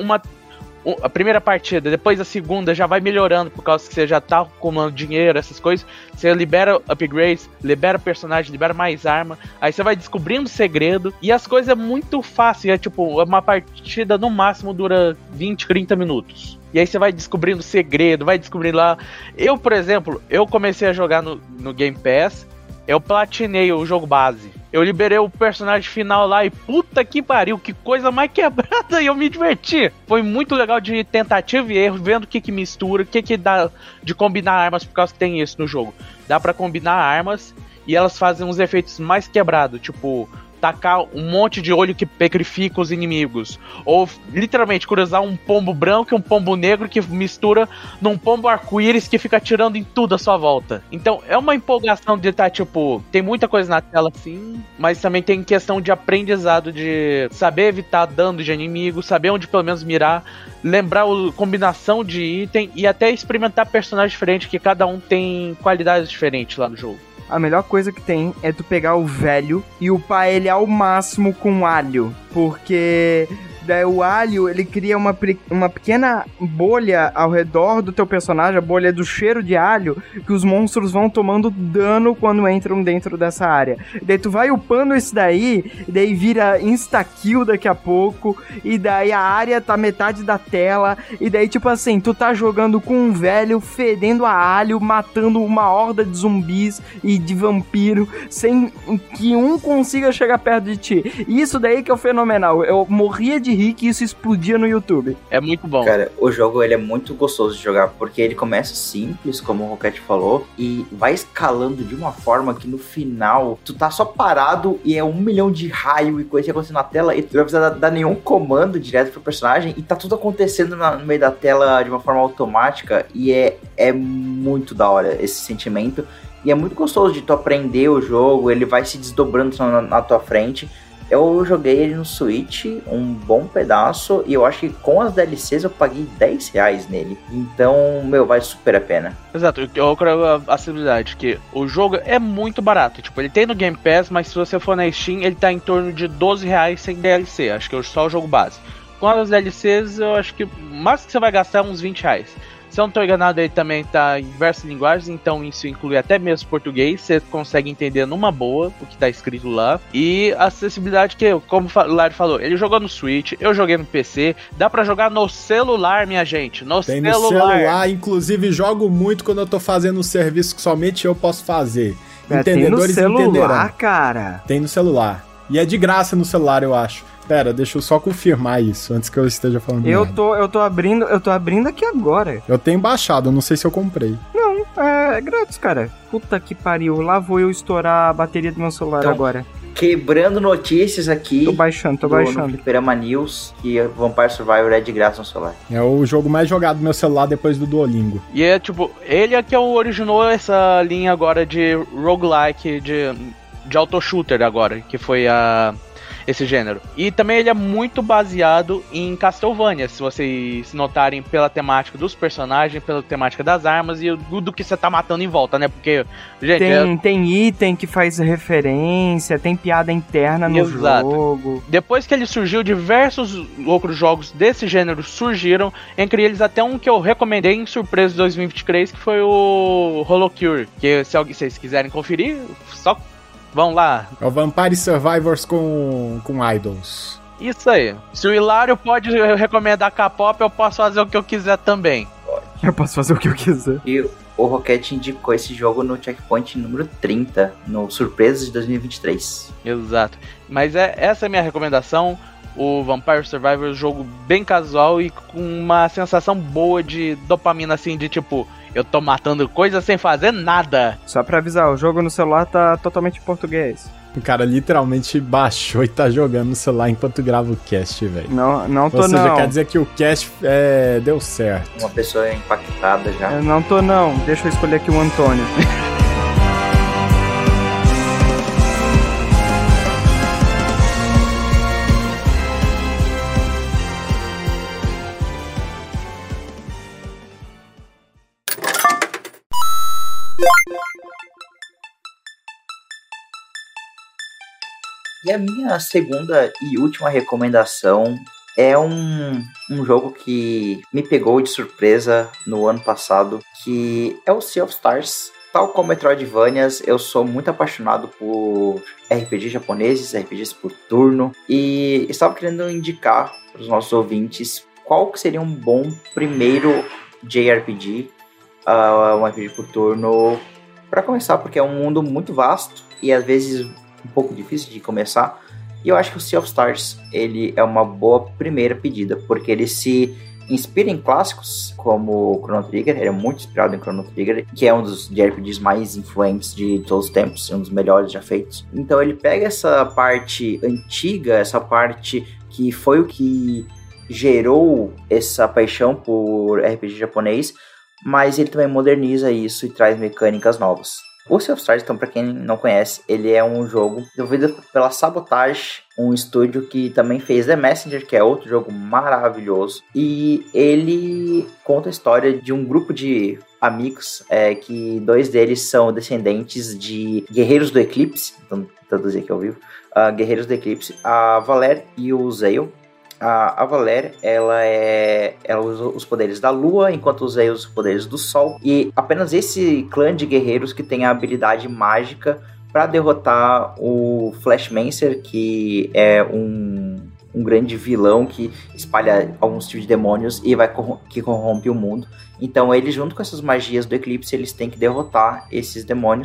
a primeira partida, depois a segunda já vai melhorando, por causa que você já tá acumulando dinheiro, essas coisas. Você libera upgrades, libera personagem, libera mais arma. Aí você vai descobrindo segredo. E as coisas é muito fácil. É tipo, uma partida no máximo dura 20, 30 minutos. E aí você vai descobrindo segredo, vai descobrindo lá. Eu, por exemplo, eu comecei a jogar no Game Pass. Eu platinei o jogo base. Eu liberei o personagem final lá e puta que pariu, que coisa mais quebrada, e eu me diverti. Foi muito legal de tentativa e erro, vendo o que mistura, o que dá de combinar armas, por causa que tem isso no jogo. Dá pra combinar armas e elas fazem uns efeitos mais quebrados, tipo... tacar um monte de olho que petrifica os inimigos. Ou, literalmente, cruzar um pombo branco e um pombo negro que mistura num pombo arco-íris que fica atirando em tudo à sua volta. Então, é uma empolgação de estar, tipo... Tem muita coisa na tela, sim, mas também tem questão de aprendizado, de saber evitar dano de inimigo, saber onde pelo menos mirar, lembrar a combinação de item e até experimentar personagens diferentes, que cada um tem qualidades diferentes lá no jogo. A melhor coisa que tem é tu pegar o velho e upar ele ao máximo com alho. Porque daí o alho, ele cria uma pequena bolha ao redor do teu personagem, a bolha do cheiro de alho, que os monstros vão tomando dano quando entram dentro dessa área. Daí tu vai upando isso daí, e daí vira insta-kill daqui a pouco, e daí a área tá metade da tela, e daí tipo assim, tu tá jogando com um velho fedendo a alho, matando uma horda de zumbis e de vampiro, sem que um consiga chegar perto de ti. E isso daí que é o fenomenal. Eu morria de de rir que isso explodia no YouTube. É muito bom. Cara, o jogo ele é muito gostoso de jogar, porque ele começa simples, como o Rocket falou, e vai escalando de uma forma que no final tu tá só parado e é 1 milhão de raio e coisa acontecendo na tela e tu não precisa dar nenhum comando direto pro personagem e tá tudo acontecendo no meio da tela de uma forma automática e é muito da hora esse sentimento. E é muito gostoso de tu aprender o jogo, ele vai se desdobrando na tua frente. Eu joguei ele no Switch um bom pedaço e eu acho que com as DLCs eu paguei R$10 nele. Então, vale super a pena. Exato, eu quero a acessibilidade, que o jogo é muito barato. Tipo, ele tem no Game Pass, mas se você for na Steam, ele tá em torno de R$12 sem DLC. Acho que é só o jogo base. Com as DLCs, eu acho que o máximo que você vai gastar é uns R$20. Se eu não tô enganado, ele também tá em diversas linguagens, então isso inclui até mesmo português, você consegue entender numa boa o que tá escrito lá. E a acessibilidade que, como o Lari falou, ele jogou no Switch, eu joguei no PC, dá pra jogar no celular, minha gente, no celular. Inclusive jogo muito quando eu tô fazendo um serviço que somente eu posso fazer. Entendedores tem no celular, entenderão. cara. Tem no celular. E é de graça no celular, eu acho. Pera, deixa eu só confirmar isso, antes que eu esteja falando eu tô abrindo aqui agora. Eu tenho baixado, eu não sei se eu comprei. Não, é grátis, cara. Puta que pariu, lá vou eu estourar a bateria do meu celular então, agora. Quebrando notícias aqui. Tô baixando. No Fliperama News, que Vampire Survivor é de graça no celular. É o jogo mais jogado no meu celular depois do Duolingo. E é tipo, ele é que originou essa linha agora de roguelike, de auto-shooter agora, que foi esse gênero. E também ele é muito baseado em Castlevania, se vocês notarem pela temática dos personagens, pela temática das armas e do que você tá matando em volta, né? Porque, gente... Tem item que faz referência, tem piada interna no jogo. Depois que ele surgiu, diversos outros jogos desse gênero surgiram, entre eles até um que eu recomendei em surpresa de 2023, que foi o Holocure, que se vocês quiserem conferir, só vão lá. É o Vampire Survivors com Idols. Isso aí. Se o Hilário pode recomendar K-pop, eu posso fazer o que eu quiser também. Eu posso fazer o que eu quiser. E o Rocket indicou esse jogo no checkpoint número 30, no Surpresas de 2023. Exato. Mas essa é a minha recomendação. O Vampire Survivors é um jogo bem casual e com uma sensação boa de dopamina, assim, de tipo... Eu tô matando coisas sem fazer nada. Só pra avisar, o jogo no celular tá totalmente em português. O cara literalmente baixou e tá jogando no celular enquanto grava o cast, velho. Não tô, não. Ou seja, quer dizer que o cast deu certo. Uma pessoa impactada já. Eu não tô, não. Deixa eu escolher aqui o Antônio. E a minha segunda e última recomendação é um jogo que me pegou de surpresa no ano passado, que é o Sea of Stars. Tal como Metroidvanias, eu sou muito apaixonado por RPGs japoneses, RPGs por turno, e estava querendo indicar para os nossos ouvintes qual que seria um bom primeiro JRPG, um RPG por turno, para começar, porque é um mundo muito vasto e às vezes um pouco difícil de começar, e eu acho que o Sea of Stars ele é uma boa primeira pedida, porque ele se inspira em clássicos como Chrono Trigger, ele é muito inspirado em Chrono Trigger, que é um dos JRPGs mais influentes de todos os tempos, um dos melhores já feitos. Então ele pega essa parte antiga, essa parte que foi o que gerou essa paixão por RPG japonês, mas ele também moderniza isso e traz mecânicas novas. O Sea of Stars, então, para quem não conhece, ele é um jogo desenvolvido pela Sabotage, um estúdio que também fez The Messenger, que é outro jogo maravilhoso. E ele conta a história de um grupo de amigos, que 2 deles são descendentes de Guerreiros do Eclipse, então traduzir aqui ao vivo, Guerreiros do Eclipse, a Valere e o Zeio. A Valere, ela usa os poderes da lua, enquanto o Zeio usa os poderes do sol. E apenas esse clã de guerreiros que tem a habilidade mágica para derrotar o Flashmancer, que é um grande vilão que espalha alguns tipos de demônios e que corrompe o mundo. Então eles, junto com essas magias do Eclipse, eles têm que derrotar esses demônios.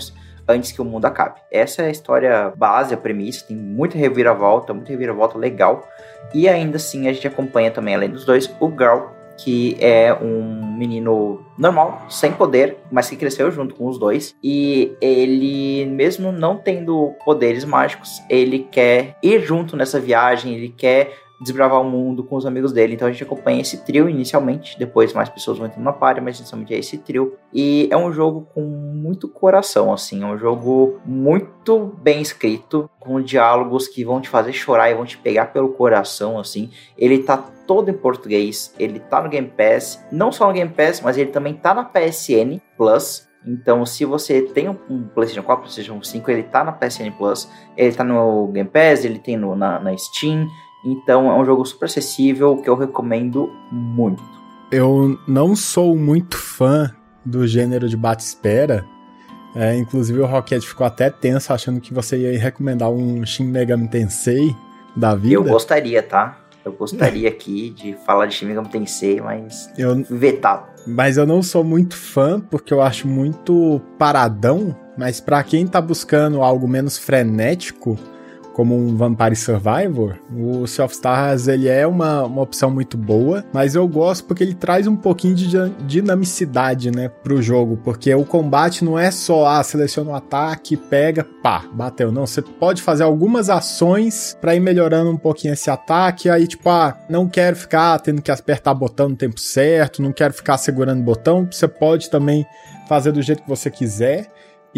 antes que o mundo acabe. Essa é a história base, a premissa, tem muita reviravolta legal. E ainda assim a gente acompanha também, além dos dois, o Garl, que é um menino normal, sem poder, mas que cresceu junto com os dois. E ele, mesmo não tendo poderes mágicos, ele quer ir junto nessa viagem, ele quer desbravar o mundo com os amigos dele. Então a gente acompanha esse trio inicialmente, depois mais pessoas vão entrando na party, mas inicialmente é esse trio. E é um jogo com muito coração, assim, é um jogo muito bem escrito, com diálogos que vão te fazer chorar e vão te pegar pelo coração, assim. Ele tá todo em português, ele tá no Game Pass, não só no Game Pass, mas ele também tá na PSN Plus. Então, se você tem um PlayStation 4, PlayStation 5, ele tá na PSN Plus, ele tá no Game Pass, ele tem na Steam. Então, é um jogo super acessível que eu recomendo muito. Eu não sou muito fã do gênero de bate-espera. Inclusive, o Rocket ficou até tenso achando que você ia recomendar um Shin Megami Tensei da vida. Eu gostaria, tá? Eu gostaria aqui de falar de Shin Megami Tensei, mas vetado. Mas eu não sou muito fã, porque eu acho muito paradão. Mas pra quem tá buscando algo menos frenético, como um Vampire Survivor, o Sea of Stars ele é uma opção muito boa, mas eu gosto porque ele traz um pouquinho de dinamicidade, né, pro jogo, porque o combate não é só, seleciona o ataque, pega, pá, bateu, não, você pode fazer algumas ações pra ir melhorando um pouquinho esse ataque, aí tipo, não quero ficar tendo que apertar botão no tempo certo, não quero ficar segurando o botão, você pode também fazer do jeito que você quiser,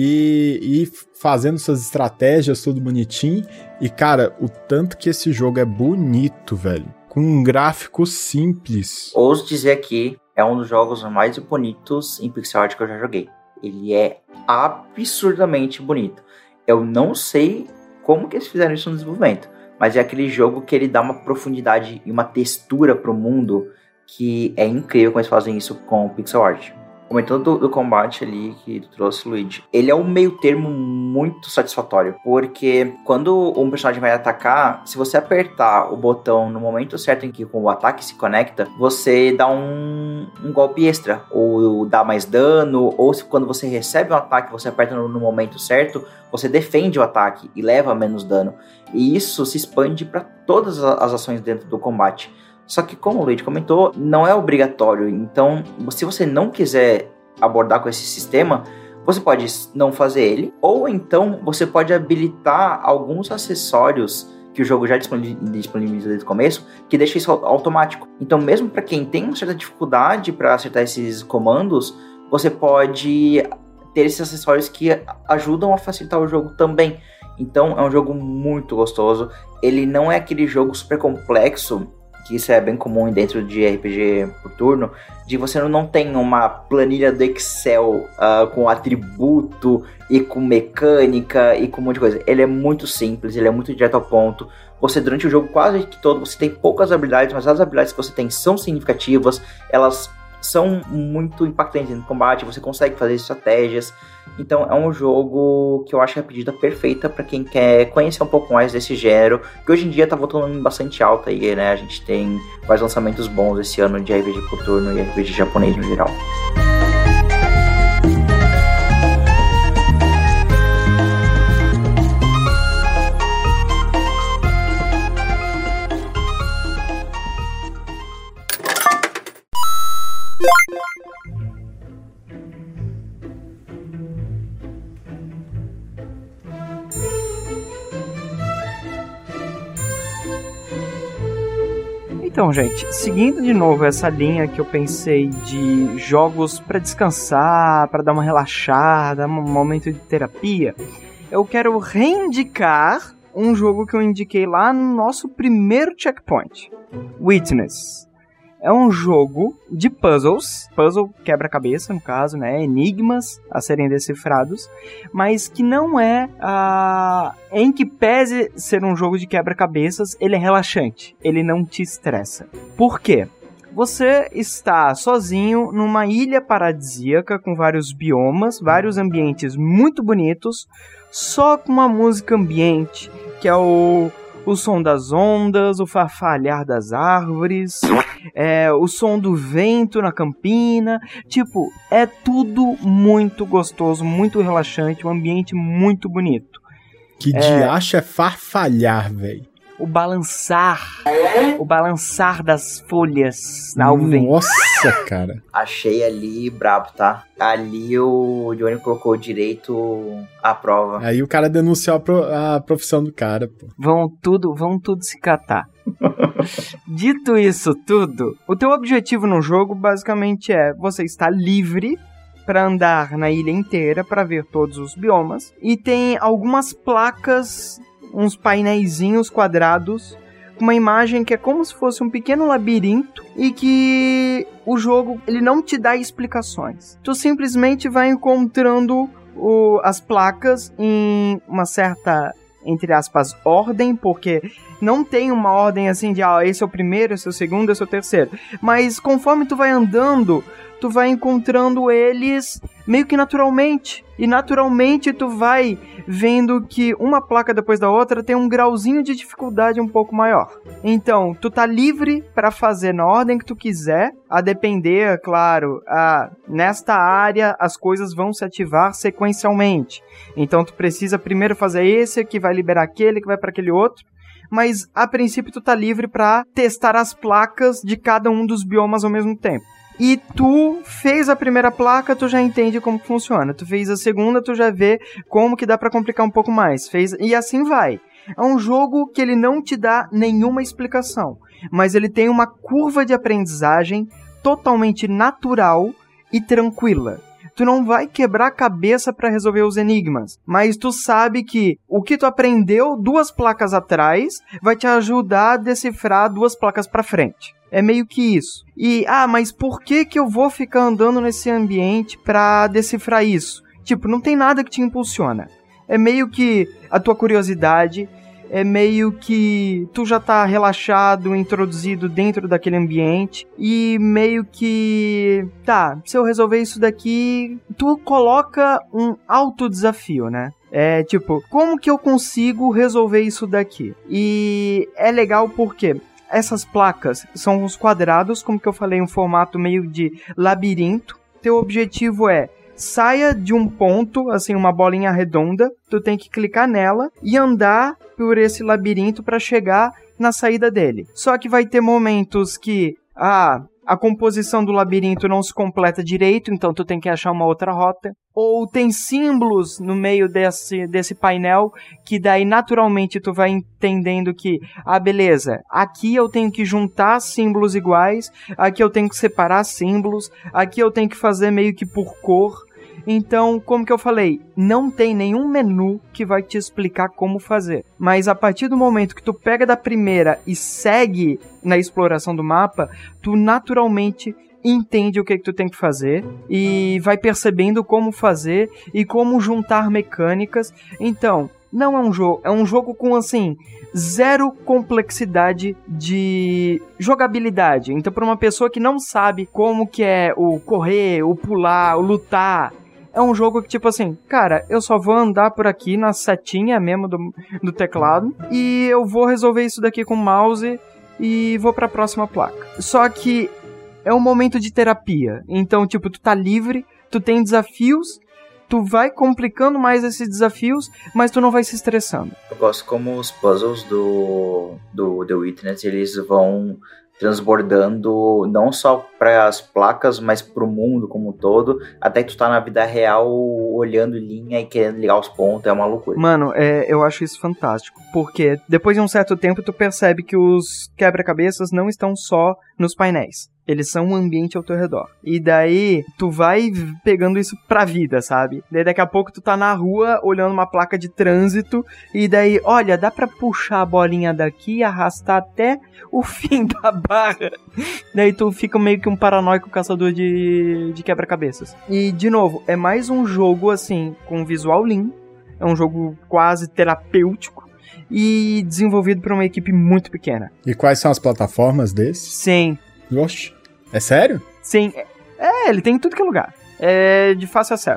e fazendo suas estratégias, tudo bonitinho. E, cara, o tanto que esse jogo é bonito, velho. Com um gráfico simples. Ouso dizer aqui, é um dos jogos mais bonitos em pixel art que eu já joguei. Ele é absurdamente bonito. Eu não sei como que eles fizeram isso no desenvolvimento, mas é aquele jogo que ele dá uma profundidade e uma textura pro mundo que é incrível como eles fazem isso com pixel art. Comentando do combate ali que tu trouxe, Luigi, ele é um meio termo muito satisfatório, porque quando um personagem vai atacar, se você apertar o botão no momento certo em que o ataque se conecta, você dá um golpe extra, ou dá mais dano, ou se quando você recebe um ataque, você aperta no momento certo, você defende o ataque e leva menos dano. E isso se expande para todas as ações dentro do combate. Só que, como o Luigi comentou, não é obrigatório. Então, se você não quiser abordar com esse sistema, você pode não fazer ele. Ou então, você pode habilitar alguns acessórios que o jogo já disponibiliza desde o começo, que deixa isso automático. Então, mesmo para quem tem uma certa dificuldade para acertar esses comandos, você pode ter esses acessórios que ajudam a facilitar o jogo também. Então, é um jogo muito gostoso. Ele não é aquele jogo super complexo, que isso é bem comum dentro de RPG por turno, de você não tem uma planilha do Excel com atributo e com mecânica e com um monte de coisa. Ele é muito simples, ele é muito direto ao ponto. Você, durante o jogo quase que todo, você tem poucas habilidades, mas as habilidades que você tem são significativas, elas são muito impactantes no combate, você consegue fazer estratégias. Então é um jogo que eu acho que é a pedida perfeita para quem quer conhecer um pouco mais desse gênero, que hoje em dia tá voltando bastante alta aí, né? A gente tem vários lançamentos bons esse ano de RPG por turno e RPG japonês no geral. Então, gente, seguindo de novo essa linha que eu pensei de jogos para descansar, para dar uma relaxada, um momento de terapia, eu quero reindicar um jogo que eu indiquei lá no nosso primeiro checkpoint, Witness. É um jogo de puzzle quebra-cabeça, no caso, né? Enigmas a serem decifrados, mas que não é, em que pese ser um jogo de quebra-cabeças, ele é relaxante, ele não te estressa. Por quê? Você está sozinho numa ilha paradisíaca com vários biomas, vários ambientes muito bonitos, só com uma música ambiente, que é o o som das ondas, o farfalhar das árvores, o som do vento na campina. Tipo, é tudo muito gostoso, muito relaxante, um ambiente muito bonito. Que diacho é farfalhar, velho? O balançar das folhas ao vento. Nossa, cara. Achei ali brabo, tá? Ali o Johnny colocou direito à prova. Aí o cara denunciou a profissão do cara, pô. Vão tudo se catar. Dito isso tudo, o teu objetivo no jogo basicamente é você estar livre para andar na ilha inteira, para ver todos os biomas. E tem algumas placas, uns painéisinhos quadrados, com uma imagem que é como se fosse um pequeno labirinto e que o jogo ele não te dá explicações. Tu simplesmente vai encontrando as placas em uma certa, entre aspas, ordem, porque não tem uma ordem assim de esse é o primeiro, esse é o segundo, esse é o terceiro. Mas conforme tu vai andando, tu vai encontrando eles meio que naturalmente. E naturalmente tu vai vendo que uma placa depois da outra tem um grauzinho de dificuldade um pouco maior. Então, tu tá livre para fazer na ordem que tu quiser, a depender, claro, nesta área as coisas vão se ativar sequencialmente. Então tu precisa primeiro fazer esse, que vai liberar aquele, que vai para aquele outro. Mas a princípio tu tá livre para testar as placas de cada um dos biomas ao mesmo tempo. E tu fez a primeira placa, tu já entende como funciona. Tu fez a segunda, tu já vê como que dá pra complicar um pouco mais. E assim vai. É um jogo que ele não te dá nenhuma explicação, mas ele tem uma curva de aprendizagem totalmente natural e tranquila. Tu não vai quebrar a cabeça pra resolver os enigmas, mas tu sabe que o que tu aprendeu 2 placas atrás vai te ajudar a decifrar 2 placas pra frente. É meio que isso. E, mas por que eu vou ficar andando nesse ambiente pra decifrar isso? Tipo, não tem nada que te impulsiona. É meio que a tua curiosidade, é meio que tu já tá relaxado, introduzido dentro daquele ambiente, e meio que, se eu resolver isso daqui, tu coloca um autodesafio, né? É tipo, como que eu consigo resolver isso daqui? E é legal porque essas placas são uns quadrados, como que eu falei, um formato meio de labirinto. Teu objetivo é saia de um ponto, assim, uma bolinha redonda, tu tem que clicar nela e andar por esse labirinto para chegar na saída dele. Só que vai ter momentos que a composição do labirinto não se completa direito, então tu tem que achar uma outra rota. Ou tem símbolos no meio desse painel, que daí naturalmente tu vai entendendo que, beleza, aqui eu tenho que juntar símbolos iguais, aqui eu tenho que separar símbolos, aqui eu tenho que fazer meio que por cor. Então, como que eu falei, não tem nenhum menu que vai te explicar como fazer. Mas a partir do momento que tu pega da primeira e segue na exploração do mapa, tu naturalmente entende o que tu tem que fazer e vai percebendo como fazer e como juntar mecânicas. Então, não é um jogo, é um jogo com, assim, 0 complexidade de jogabilidade. Então, para uma pessoa que não sabe como que é o correr, o pular, o lutar, é um jogo que, tipo assim, cara, eu só vou andar por aqui na setinha mesmo do teclado e eu vou resolver isso daqui com o mouse e vou pra próxima placa. Só que é um momento de terapia. Então, tipo, tu tá livre, tu tem desafios, tu vai complicando mais esses desafios, mas tu não vai se estressando. Eu gosto como os puzzles do The Witness, eles vão transbordando não só para as placas, mas para o mundo como um todo, até que tu tá na vida real olhando linha e querendo ligar os pontos, é uma loucura. Mano, eu acho isso fantástico, porque depois de um certo tempo tu percebe que os quebra-cabeças não estão só nos painéis. Eles são um ambiente ao teu redor. E daí, tu vai pegando isso pra vida, sabe? Daí daqui a pouco tu tá na rua, olhando uma placa de trânsito, e daí, olha, dá pra puxar a bolinha daqui e arrastar até o fim da barra. Daí tu fica meio que um paranoico caçador de quebra-cabeças. E, de novo, é mais um jogo, assim, com visual lean. É um jogo quase terapêutico. E desenvolvido por uma equipe muito pequena. E quais são as plataformas desse? Sim. Oxe, é sério? Sim. Ele tem em tudo que é lugar. É de fácil acesso.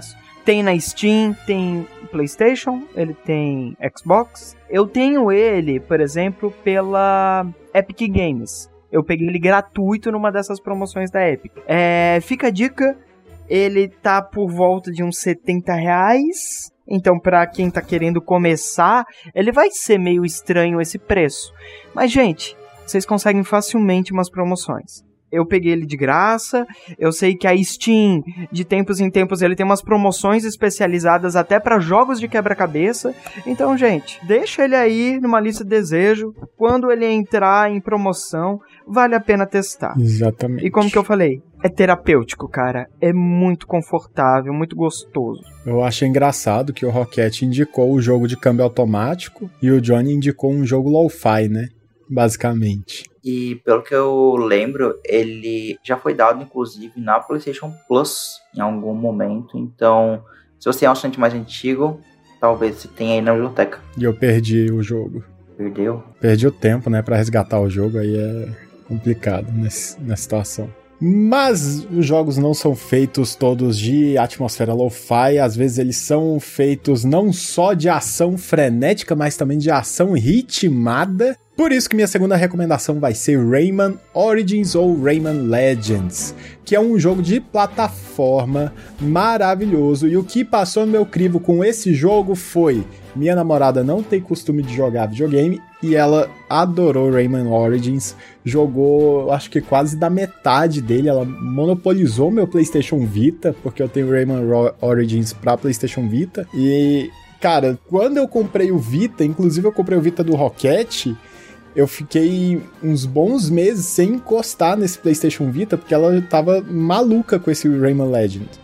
Tem na Steam, tem PlayStation, ele tem Xbox. Eu tenho ele, por exemplo, pela Epic Games. Eu peguei ele gratuito numa dessas promoções da Epic. Fica a dica, ele tá por volta de uns R$70. Então, pra quem tá querendo começar, ele vai ser meio estranho esse preço. Mas, gente, vocês conseguem facilmente umas promoções. Eu peguei ele de graça, eu sei que a Steam, de tempos em tempos, ele tem umas promoções especializadas até para jogos de quebra-cabeça. Então, gente, deixa ele aí numa lista de desejo. Quando ele entrar em promoção, vale a pena testar. Exatamente. E como que eu falei? É terapêutico, cara. É muito confortável, muito gostoso. Eu acho engraçado que o Roquete indicou o jogo de câmbio automático e o Johnny indicou um jogo lo-fi, né? Basicamente. E pelo que eu lembro, ele já foi dado, inclusive, na PlayStation Plus em algum momento. Então, se você é um estudante mais antigo, talvez você tenha aí na biblioteca. E eu perdi o jogo. Perdeu? Perdi o tempo, né, pra resgatar o jogo. Aí é complicado nessa situação. Mas os jogos não são feitos todos de atmosfera lo-fi, às vezes eles são feitos não só de ação frenética, mas também de ação ritmada. Por isso que minha segunda recomendação vai ser Rayman Origins ou Rayman Legends, que é um jogo de plataforma maravilhoso. E o que passou no meu crivo com esse jogo foi: minha namorada não tem costume de jogar videogame e ela adorou Rayman Origins, jogou acho que quase da metade dele, ela monopolizou meu PlayStation Vita, porque eu tenho Rayman Origins pra PlayStation Vita. E, cara, quando eu comprei o Vita, inclusive eu comprei o Vita do Roquete, eu fiquei uns bons meses sem encostar nesse PlayStation Vita, porque ela tava maluca com esse Rayman Legends.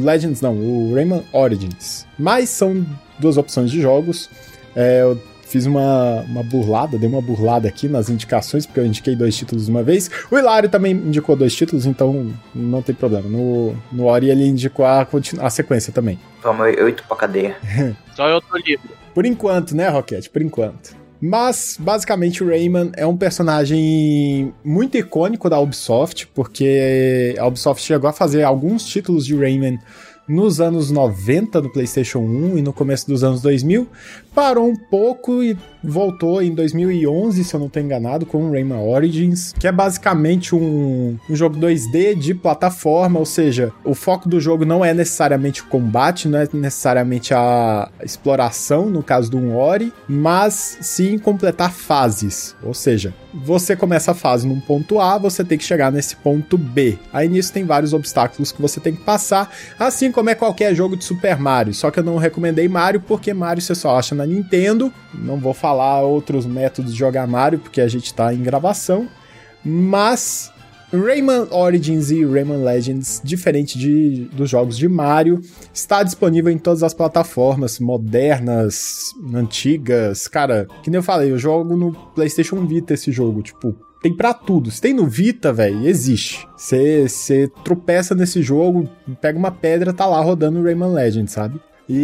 O Rayman Origins. Mas são duas opções de jogos. Eu fiz uma burlada, dei uma burlada aqui nas indicações, porque eu indiquei 2 títulos de uma vez. O Hilário também indicou 2 títulos, então não tem problema. No Ori ele indicou a sequência também. Vamos, 8 pra cadeia. Só eu tô livre. Por enquanto, né, Roquete? Por enquanto. Mas, basicamente, o Rayman é um personagem muito icônico da Ubisoft, porque a Ubisoft chegou a fazer alguns títulos de Rayman nos anos 90 do PlayStation 1 e no começo dos anos 2000, parou um pouco e voltou em 2011, se eu não estou enganado, com o Rayman Origins, que é basicamente um jogo 2D de plataforma, ou seja, o foco do jogo não é necessariamente o combate, não é necessariamente a exploração, no caso do Ori, mas sim completar fases, ou seja, você começa a fase num ponto A, você tem que chegar nesse ponto B. Aí nisso tem vários obstáculos que você tem que passar, assim como é qualquer jogo de Super Mario, só que eu não recomendei Mario, porque Mario você só acha na Nintendo, não vou falar outros métodos de jogar Mario, porque a gente tá em gravação, mas Rayman Origins e Rayman Legends, diferente dos jogos de Mario, está disponível em todas as plataformas, modernas, antigas, cara, que nem eu falei, eu jogo no PlayStation Vita esse jogo, tipo, tem pra tudo. Se tem no Vita, velho, existe. Você tropeça nesse jogo, pega uma pedra, tá lá rodando o Rayman Legends, sabe?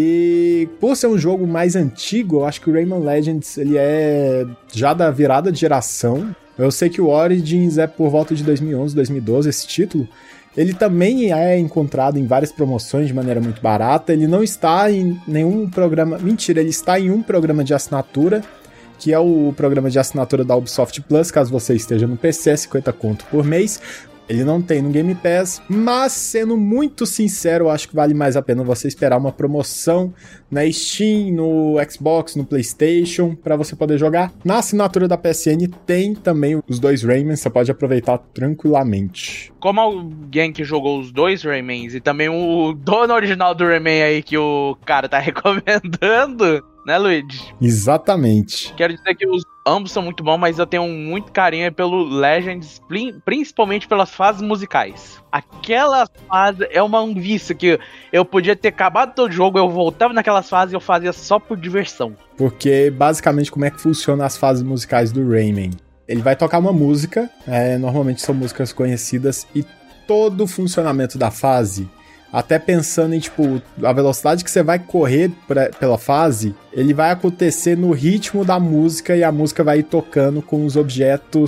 E por ser um jogo mais antigo, eu acho que o Rayman Legends, ele é já da virada de geração. Eu sei que o Origins é por volta de 2011, 2012, esse título. Ele também é encontrado em várias promoções de maneira muito barata. Ele não está em nenhum programa... Mentira, ele está em um programa de assinatura, que é o programa de assinatura da Ubisoft Plus, caso você esteja no PC, é 50 conto por mês. Ele não tem no Game Pass, mas sendo muito sincero, eu acho que vale mais a pena você esperar uma promoção na Steam, no Xbox, no PlayStation, para você poder jogar. Na assinatura da PSN tem também os 2 Raymans, você pode aproveitar tranquilamente. Como alguém que jogou os 2 Raymans e também o dono original do Rayman aí que o cara tá recomendando, né, Luigi? Exatamente. Quero dizer que ambos são muito bons, mas eu tenho muito carinho pelo Legends, principalmente pelas fases musicais. Aquela fase é um vício que eu podia ter acabado todo o jogo, eu voltava naquelas fases e eu fazia só por diversão. Porque, basicamente, como é que funciona as fases musicais do Rayman? Ele vai tocar uma música, normalmente são músicas conhecidas, e todo o funcionamento da fase, até pensando em, tipo, a velocidade que você vai correr pela fase, ele vai acontecer no ritmo da música e a música vai ir tocando com os objetos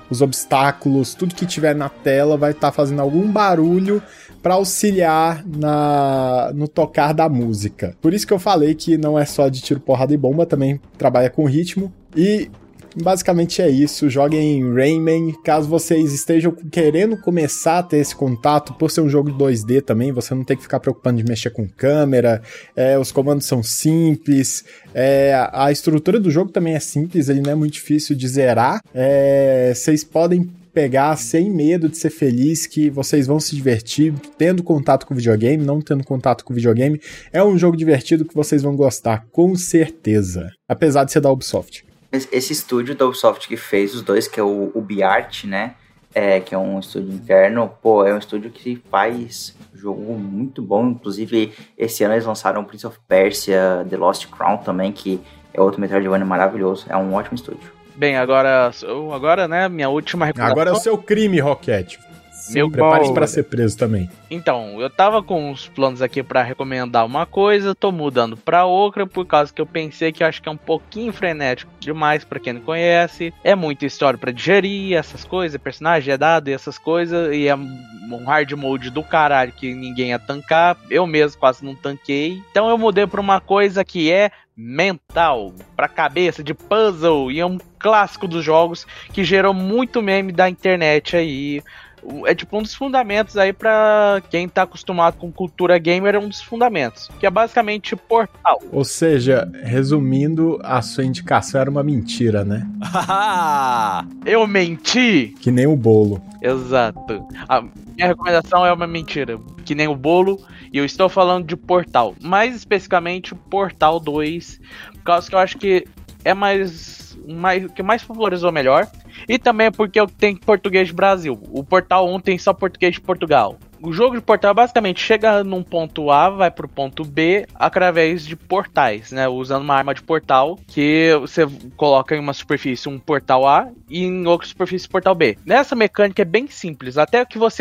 os obstáculos, tudo que tiver na tela vai estar fazendo algum barulho para auxiliar no tocar da música. Por isso que eu falei que não é só de tiro, porrada e bomba, também trabalha com ritmo. E basicamente é isso. Joguem Rayman. Caso vocês estejam querendo começar a ter esse contato, por ser um jogo de 2D também, você não tem que ficar preocupando de mexer com câmera, os comandos são simples, a estrutura do jogo também é simples, ele não é muito difícil de zerar. Vocês podem pegar sem medo de ser feliz, que vocês vão se divertir tendo contato com o videogame, não tendo contato com o videogame. É um jogo divertido que vocês vão gostar, com certeza. Apesar de ser da Ubisoft. Esse estúdio da Ubisoft que fez os dois, que é o UbiArt, né? Que é um estúdio interno, é um estúdio que faz jogo muito bom. Inclusive, esse ano eles lançaram Prince of Persia, The Lost Crown também, que é outro Metroidvania maravilhoso. É um ótimo estúdio. Bem, agora, né, minha última recomendação... Agora é o seu crime, Roquete. Prepare-se para ser preso também. Então, eu tava com uns planos aqui pra recomendar uma coisa, tô mudando pra outra, por causa que eu pensei que eu acho que é um pouquinho frenético demais pra quem não conhece. É muita história pra digerir, essas coisas, personagem é dado e essas coisas, e é um hard mode do caralho que ninguém ia tancar. Eu mesmo quase não tanquei. Então eu mudei pra uma coisa que é mental, pra cabeça, de puzzle, e é um clássico dos jogos que gerou muito meme da internet aí. É tipo um dos fundamentos aí pra quem tá acostumado com cultura gamer, é um dos fundamentos, que é basicamente Portal. Ou seja, resumindo, a sua indicação era uma mentira, né? Eu menti? Que nem o bolo. Exato. A minha recomendação é uma mentira, que nem o bolo, e eu estou falando de Portal, mais especificamente Portal 2, por causa que eu acho que é que mais popularizou melhor, e também porque eu tenho português de Brasil. O Portal 1 tem só português de Portugal. O jogo de Portal basicamente chega num ponto A, vai pro ponto B através de portais, né? Usando uma arma de portal que você coloca em uma superfície um portal A e em outra superfície portal B. Nessa mecânica é bem simples, até que você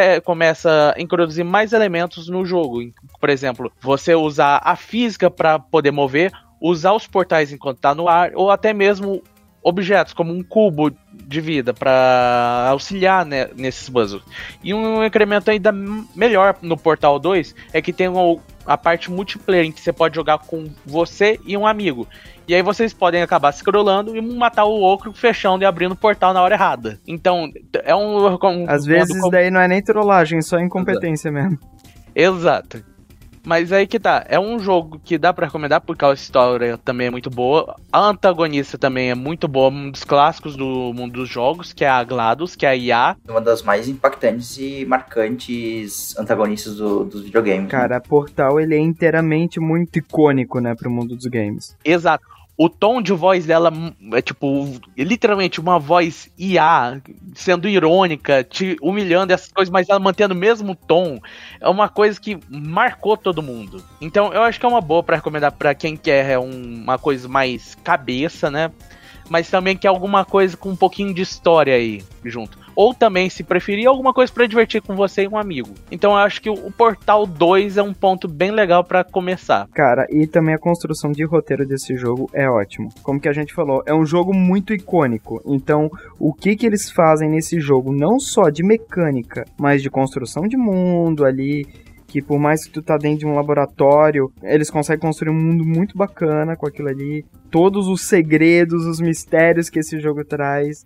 começa a introduzir mais elementos no jogo. Por exemplo, você usar a física para poder mover, usar os portais enquanto tá no ar, ou até mesmo objetos como um cubo de vida para auxiliar, né, nesses puzzles. E um incremento ainda melhor no Portal 2 é que tem a parte multiplayer, em que você pode jogar com você e um amigo. E aí vocês podem acabar scrollando e matar o outro fechando e abrindo o portal na hora errada. Então, é às vezes daí não é nem trollagem, só incompetência mesmo. Exato. Mas aí que tá, é um jogo que dá pra recomendar porque a história também é muito boa. A antagonista também é muito boa, um dos clássicos do mundo dos jogos, que é a GLaDOS, que é a IA. Uma das mais impactantes e marcantes antagonistas dos videogames. Cara, né? Portal, ele é inteiramente muito icônico, né, pro mundo dos games. Exato. O tom de voz dela é tipo, literalmente uma voz IA, sendo irônica, te humilhando essas coisas, mas ela mantendo o mesmo tom. É uma coisa que marcou todo mundo. Então eu acho que é uma boa pra recomendar pra quem quer uma coisa mais cabeça, né? Mas também quer alguma coisa com um pouquinho de história aí junto. Ou também, se preferir, alguma coisa pra divertir com você e um amigo. Então eu acho que o Portal 2 é um ponto bem legal pra começar. Cara, e também a construção de roteiro desse jogo é ótimo. Como que a gente falou, é um jogo muito icônico. Então, o que eles fazem nesse jogo, não só de mecânica, mas de construção de mundo ali, que por mais que tu tá dentro de um laboratório, eles conseguem construir um mundo muito bacana com aquilo ali. Todos os segredos, os mistérios que esse jogo traz.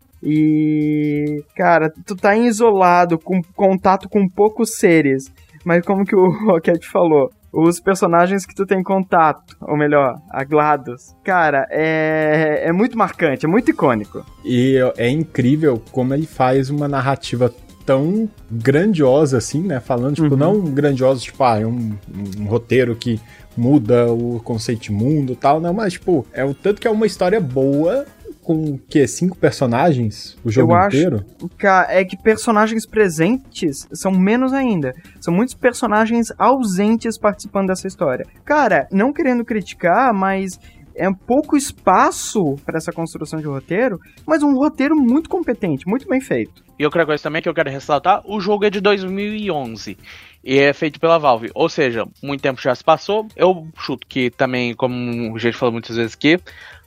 E, cara, tu tá isolado, com contato com poucos seres. Mas como que o Roquete falou, os personagens que tu tem contato, ou melhor, a GLaDOS, cara, é muito marcante, é muito icônico. E é incrível como ele faz uma narrativa tão grandiosa assim, né? Falando, tipo, não grandiosa, tipo, é um roteiro que muda o conceito de mundo e tal, não, mas, tipo, é o tanto que é uma história boa com, 5 personagens o jogo inteiro? É que personagens presentes são menos ainda. São muitos personagens ausentes participando dessa história. Cara, não querendo criticar, mas é pouco espaço para essa construção de roteiro, mas um roteiro muito competente, muito bem feito. E outra coisa também que eu quero ressaltar, o jogo é de 2011 e é feito pela Valve, ou seja, muito tempo já se passou. Eu chuto que também, como o gente falou muitas vezes aqui,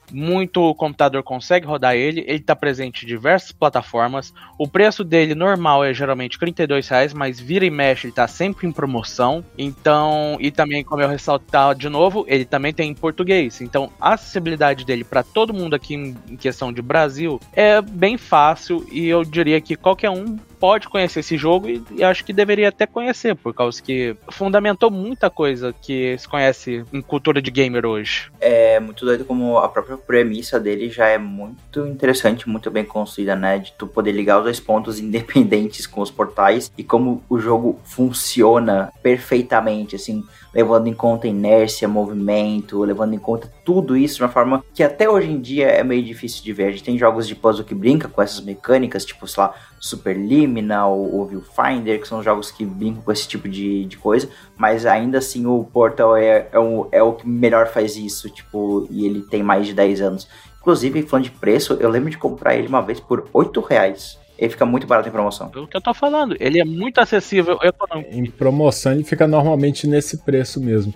muito computador consegue rodar ele tá presente em diversas plataformas, o preço dele normal é geralmente R$32, mas vira e mexe ele tá sempre em promoção, então, e também, como eu ressaltar de novo, ele também tem em português, então a acessibilidade dele para todo mundo aqui em questão de Brasil é bem fácil, e eu diria que qualquer um pode conhecer esse jogo e acho que deveria até conhecer, por causa que fundamentou muita coisa que se conhece em cultura de gamer hoje. É muito doido como a própria premissa dele já é muito interessante, muito bem construída, né? De tu poder ligar os dois pontos independentes com os portais e como o jogo funciona perfeitamente, assim, levando em conta inércia, movimento, levando em conta tudo isso de uma forma que até hoje em dia é meio difícil de ver. A gente tem jogos de puzzle que brinca com essas mecânicas, tipo, sei lá, Superliminal ou Viewfinder, que são jogos que brincam com esse tipo de coisa, mas ainda assim o Portal é o que melhor faz isso, tipo, e ele tem mais de 10 anos. Inclusive, falando de preço, eu lembro de comprar ele uma vez por R$8. Ele fica muito barato em promoção. É o que eu tô falando, ele é muito acessível econômico. Em promoção ele fica normalmente nesse preço mesmo.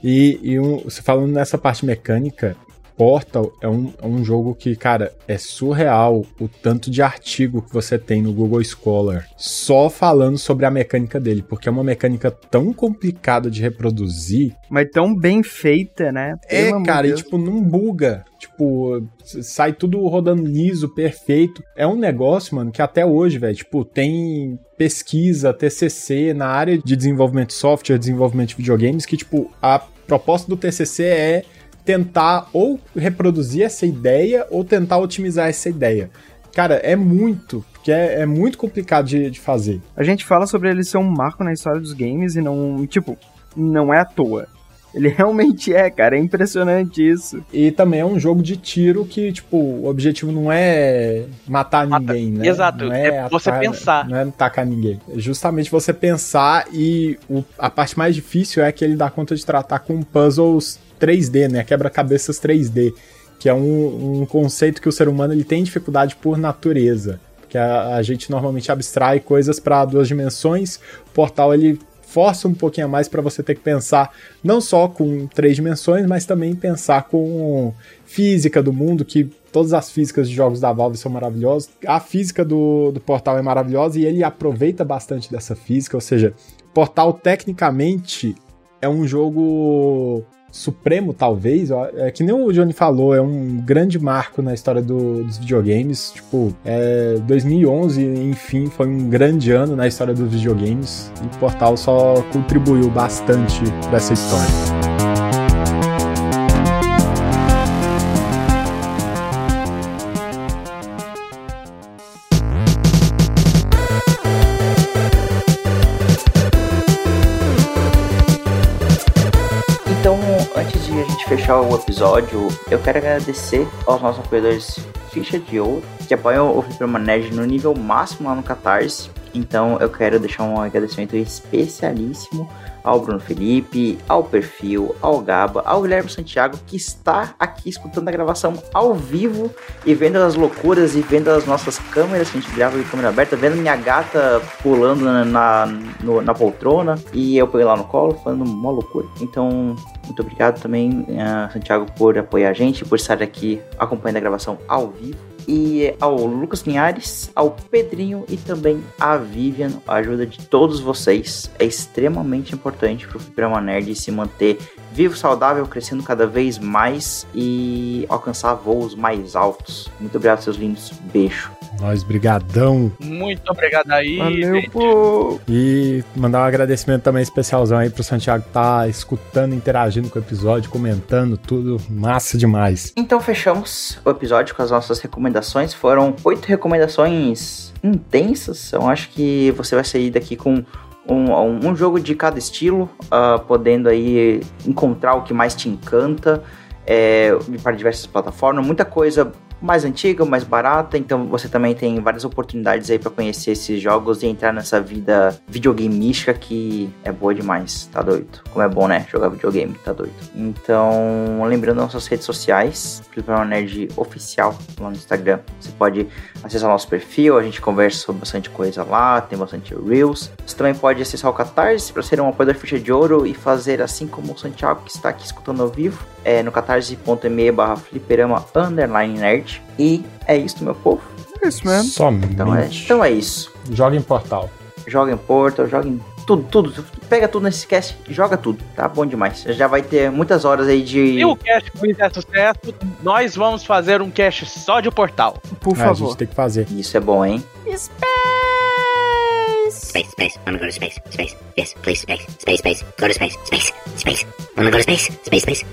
E você falando nessa parte mecânica, Portal é um jogo que, cara, é surreal o tanto de artigo que você tem no Google Scholar só falando sobre a mecânica dele, porque é uma mecânica tão complicada de reproduzir. Mas tão bem feita, né? Cara, e tipo, não buga. Tipo, sai tudo rodando liso, perfeito. É um negócio, mano, que até hoje, velho, tipo, tem pesquisa, TCC na área de desenvolvimento de software, desenvolvimento de videogames, que, tipo, a proposta do TCC é tentar ou reproduzir essa ideia ou tentar otimizar essa ideia. Cara, é muito, porque é muito complicado de fazer. A gente fala sobre ele ser um marco na história dos games e não, tipo, não é à toa. Ele realmente é, cara, é impressionante isso. E também é um jogo de tiro que, tipo, o objetivo não é matar ninguém, né? Exato, não é você pensar. Não é atacar ninguém. É justamente você pensar e a parte mais difícil é que ele dá conta de tratar com puzzles 3D, né? Quebra-cabeças 3D, que é um conceito que o ser humano ele tem dificuldade por natureza, que a gente normalmente abstrai coisas para 2 dimensões. O Portal ele força um pouquinho a mais para você ter que pensar não só com 3 dimensões, mas também pensar com física do mundo, que todas as físicas de jogos da Valve são maravilhosas. A física do Portal é maravilhosa e ele aproveita bastante dessa física, ou seja, Portal tecnicamente é um jogo supremo, talvez, é que nem o Johnny falou, é um grande marco na história dos videogames, tipo, 2011, enfim, foi um grande ano na história dos videogames, e o Portal só contribuiu bastante para essa história. Fechar o episódio, eu quero agradecer aos nossos apoiadores Ficha de Ouro, que apoiam o Fliperama Nerd no nível máximo lá no Catarse. Então eu quero deixar um agradecimento especialíssimo ao Bruno Felipe, ao Perfil, ao Gaba, ao Guilherme Santiago, que está aqui escutando a gravação ao vivo e vendo as loucuras e vendo as nossas câmeras, que a gente grava de câmera aberta, vendo minha gata pulando na poltrona e eu ponho lá no colo, falando uma loucura. Então, muito obrigado também, Santiago, por apoiar a gente, por estar aqui acompanhando a gravação ao vivo. E ao Lucas Linhares, ao Pedrinho e também à Vivian. A ajuda de todos vocês é extremamente importante para o Fliperama Nerd se manter vivo, saudável, crescendo cada vez mais e alcançar voos mais altos. Muito obrigado, seus lindos. Beijo. Nós, brigadão. Muito obrigado aí. Valeu, pô. E mandar um agradecimento também especialzão aí pro Santiago que tá escutando, interagindo com o episódio, comentando tudo. Massa demais. Então fechamos o episódio com as nossas recomendações. Foram 8 recomendações intensas. Eu acho que você vai sair daqui com um jogo de cada estilo, podendo aí encontrar o que mais te encanta para diversas plataformas. Muita coisa mais antiga, mais barata, então você também tem várias oportunidades aí pra conhecer esses jogos e entrar nessa vida videogame mística que é boa demais, tá doido? Como é bom, né? Jogar videogame, tá doido? Então, lembrando nossas redes sociais, Fliperama Nerd Oficial lá no Instagram, você pode acessar o nosso perfil, a gente conversa sobre bastante coisa lá, tem bastante Reels. Você também pode acessar o Catarse para ser um apoiador ficha de ouro e fazer assim como o Santiago que está aqui escutando ao vivo, no catarse.me/fliperama_nerd. E é isso, meu povo. É isso mesmo. Somente. Então é isso. Joga em Portal. Joga em Portal, joga em tudo. Pega tudo nesse cast e joga tudo. Tá bom demais. Já vai ter muitas horas aí de... E o cast fizer sucesso, nós vamos fazer um cast só de Portal. Por favor. A gente tem que fazer. Isso é bom, hein? Space. Wanna go to space? Space. Yes, please, space. Space. Go to space. Space. Wanna go to space? Space.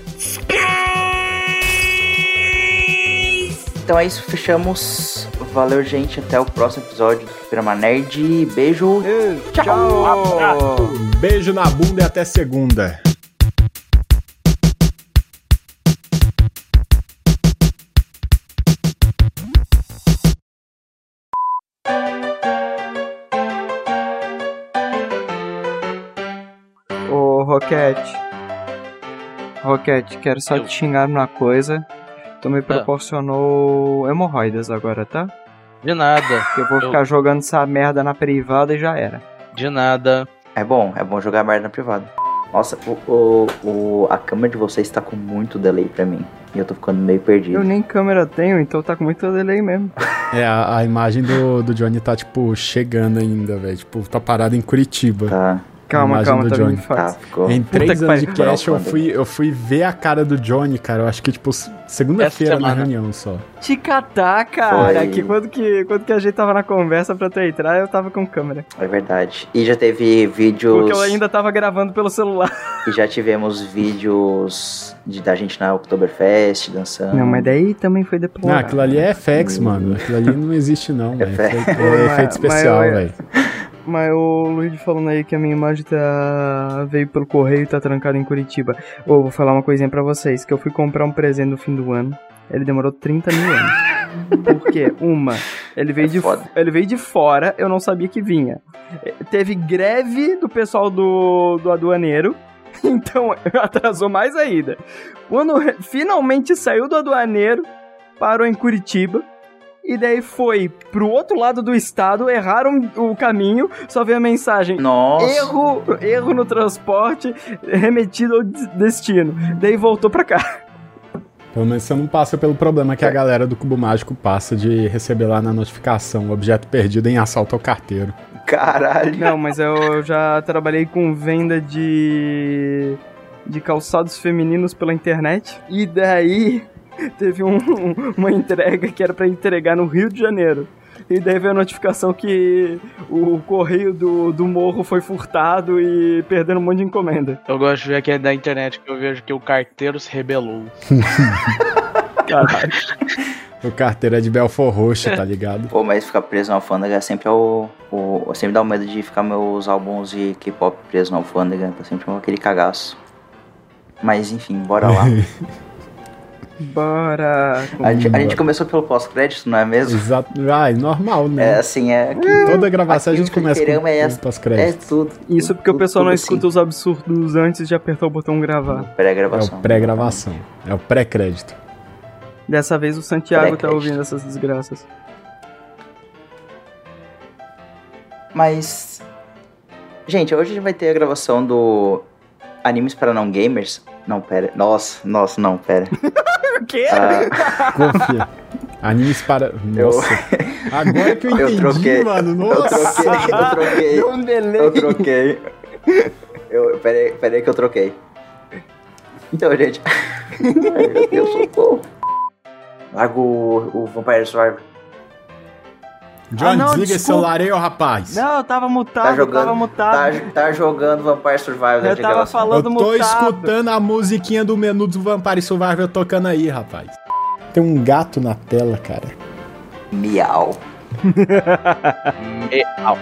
Então é isso, fechamos. Valeu, gente. Até o próximo episódio do Fliperama Nerd. Beijo. Tchau. Beijo na bunda e até segunda. Ô, Roquete, quero só te xingar numa coisa. Tu me proporcionou hemorroidas agora, tá? De nada. Eu vou ficar jogando essa merda na privada e já era. De nada. É bom jogar merda na privada. Nossa, a câmera de vocês tá com muito delay pra mim. E eu tô ficando meio perdido. Eu nem câmera tenho, então tá com muito delay mesmo. A imagem do Johnny tá, tipo, chegando ainda, velho. Tipo, tá parado em Curitiba. Tá. Calma, tá me Tá, ficou. Em 3 anos de cast eu fui ver a cara do Johnny, cara. Eu acho que, tipo, segunda-feira na reunião só. Te catar, cara. Que quando que a gente tava na conversa pra tu entrar, eu tava com câmera. É verdade. E já teve vídeos... Porque eu ainda tava gravando pelo celular. E já tivemos vídeos da gente na Oktoberfest dançando. Não, mas daí também foi depois. Não, aquilo ali é FX, mano. Aquilo ali não existe, não, velho. É efeito especial, velho. Mas o Luigi falando aí que a minha imagem veio pelo correio e tá trancada em Curitiba. Vou falar uma coisinha pra vocês, que eu fui comprar um presente no fim do ano. Ele demorou 30 mil anos. Por quê? Ele veio de fora, eu não sabia que vinha. Teve greve do pessoal do aduaneiro, então atrasou mais ainda. Quando finalmente saiu do aduaneiro, parou em Curitiba. E daí foi pro outro lado do estado, erraram o caminho, só veio a mensagem: Nossa. Erro no transporte, remetido ao destino. Daí voltou pra cá. Pelo menos você não passa pelo problema que a galera do Cubo Mágico passa de receber lá na notificação: objeto perdido em assalto ao carteiro. Caralho. Não, mas eu já trabalhei com venda de calçados femininos pela internet. E daí... teve uma entrega que era pra entregar no Rio de Janeiro. E daí veio a notificação que o correio do morro foi furtado e perderam um monte de encomenda. Eu gosto de ver aqui da internet que eu vejo que o carteiro se rebelou. Caralho. O carteiro é de Belfort Roxo, tá ligado? Pô, mas ficar preso na alfândega sempre sempre dá o medo de ficar meus álbuns de K-pop presos na alfândega. Tá sempre aquele cagaço. Mas enfim, bora lá. Bora. A gente começou pelo pós-crédito, não é mesmo? Exato. Normal, né? É assim, toda gravação a gente começa com pós-crédito. É tudo. Isso porque o pessoal não escuta os absurdos antes de apertar o botão gravar. Pré-gravação. É o pré-gravação. É o pré-crédito. Dessa vez o Santiago tá ouvindo essas desgraças. Mas... gente, hoje a gente vai ter a gravação do Animes para Não Gamers. Não, pera. Nossa, não, pera. O quê? Confia. Animes para... Nossa. Agora que eu entendi, troquei, mano. Nossa. Eu troquei. Deu um delay. Eu troquei. Peraí que eu troquei. Então, gente... ai, meu Deus, socorro. Larga o Vampire Survivor. John, desliga esse celular aí, ô rapaz. Não, eu tava mutado, Tá jogando Vampire Survivor. Eu tava falando mutado. Eu tô escutando a musiquinha do menu do Vampire Survivor tocando aí, rapaz. Tem um gato na tela, cara. Miau. Miau.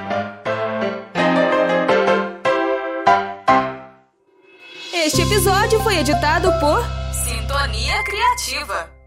Este episódio foi editado por Sintonia Criativa.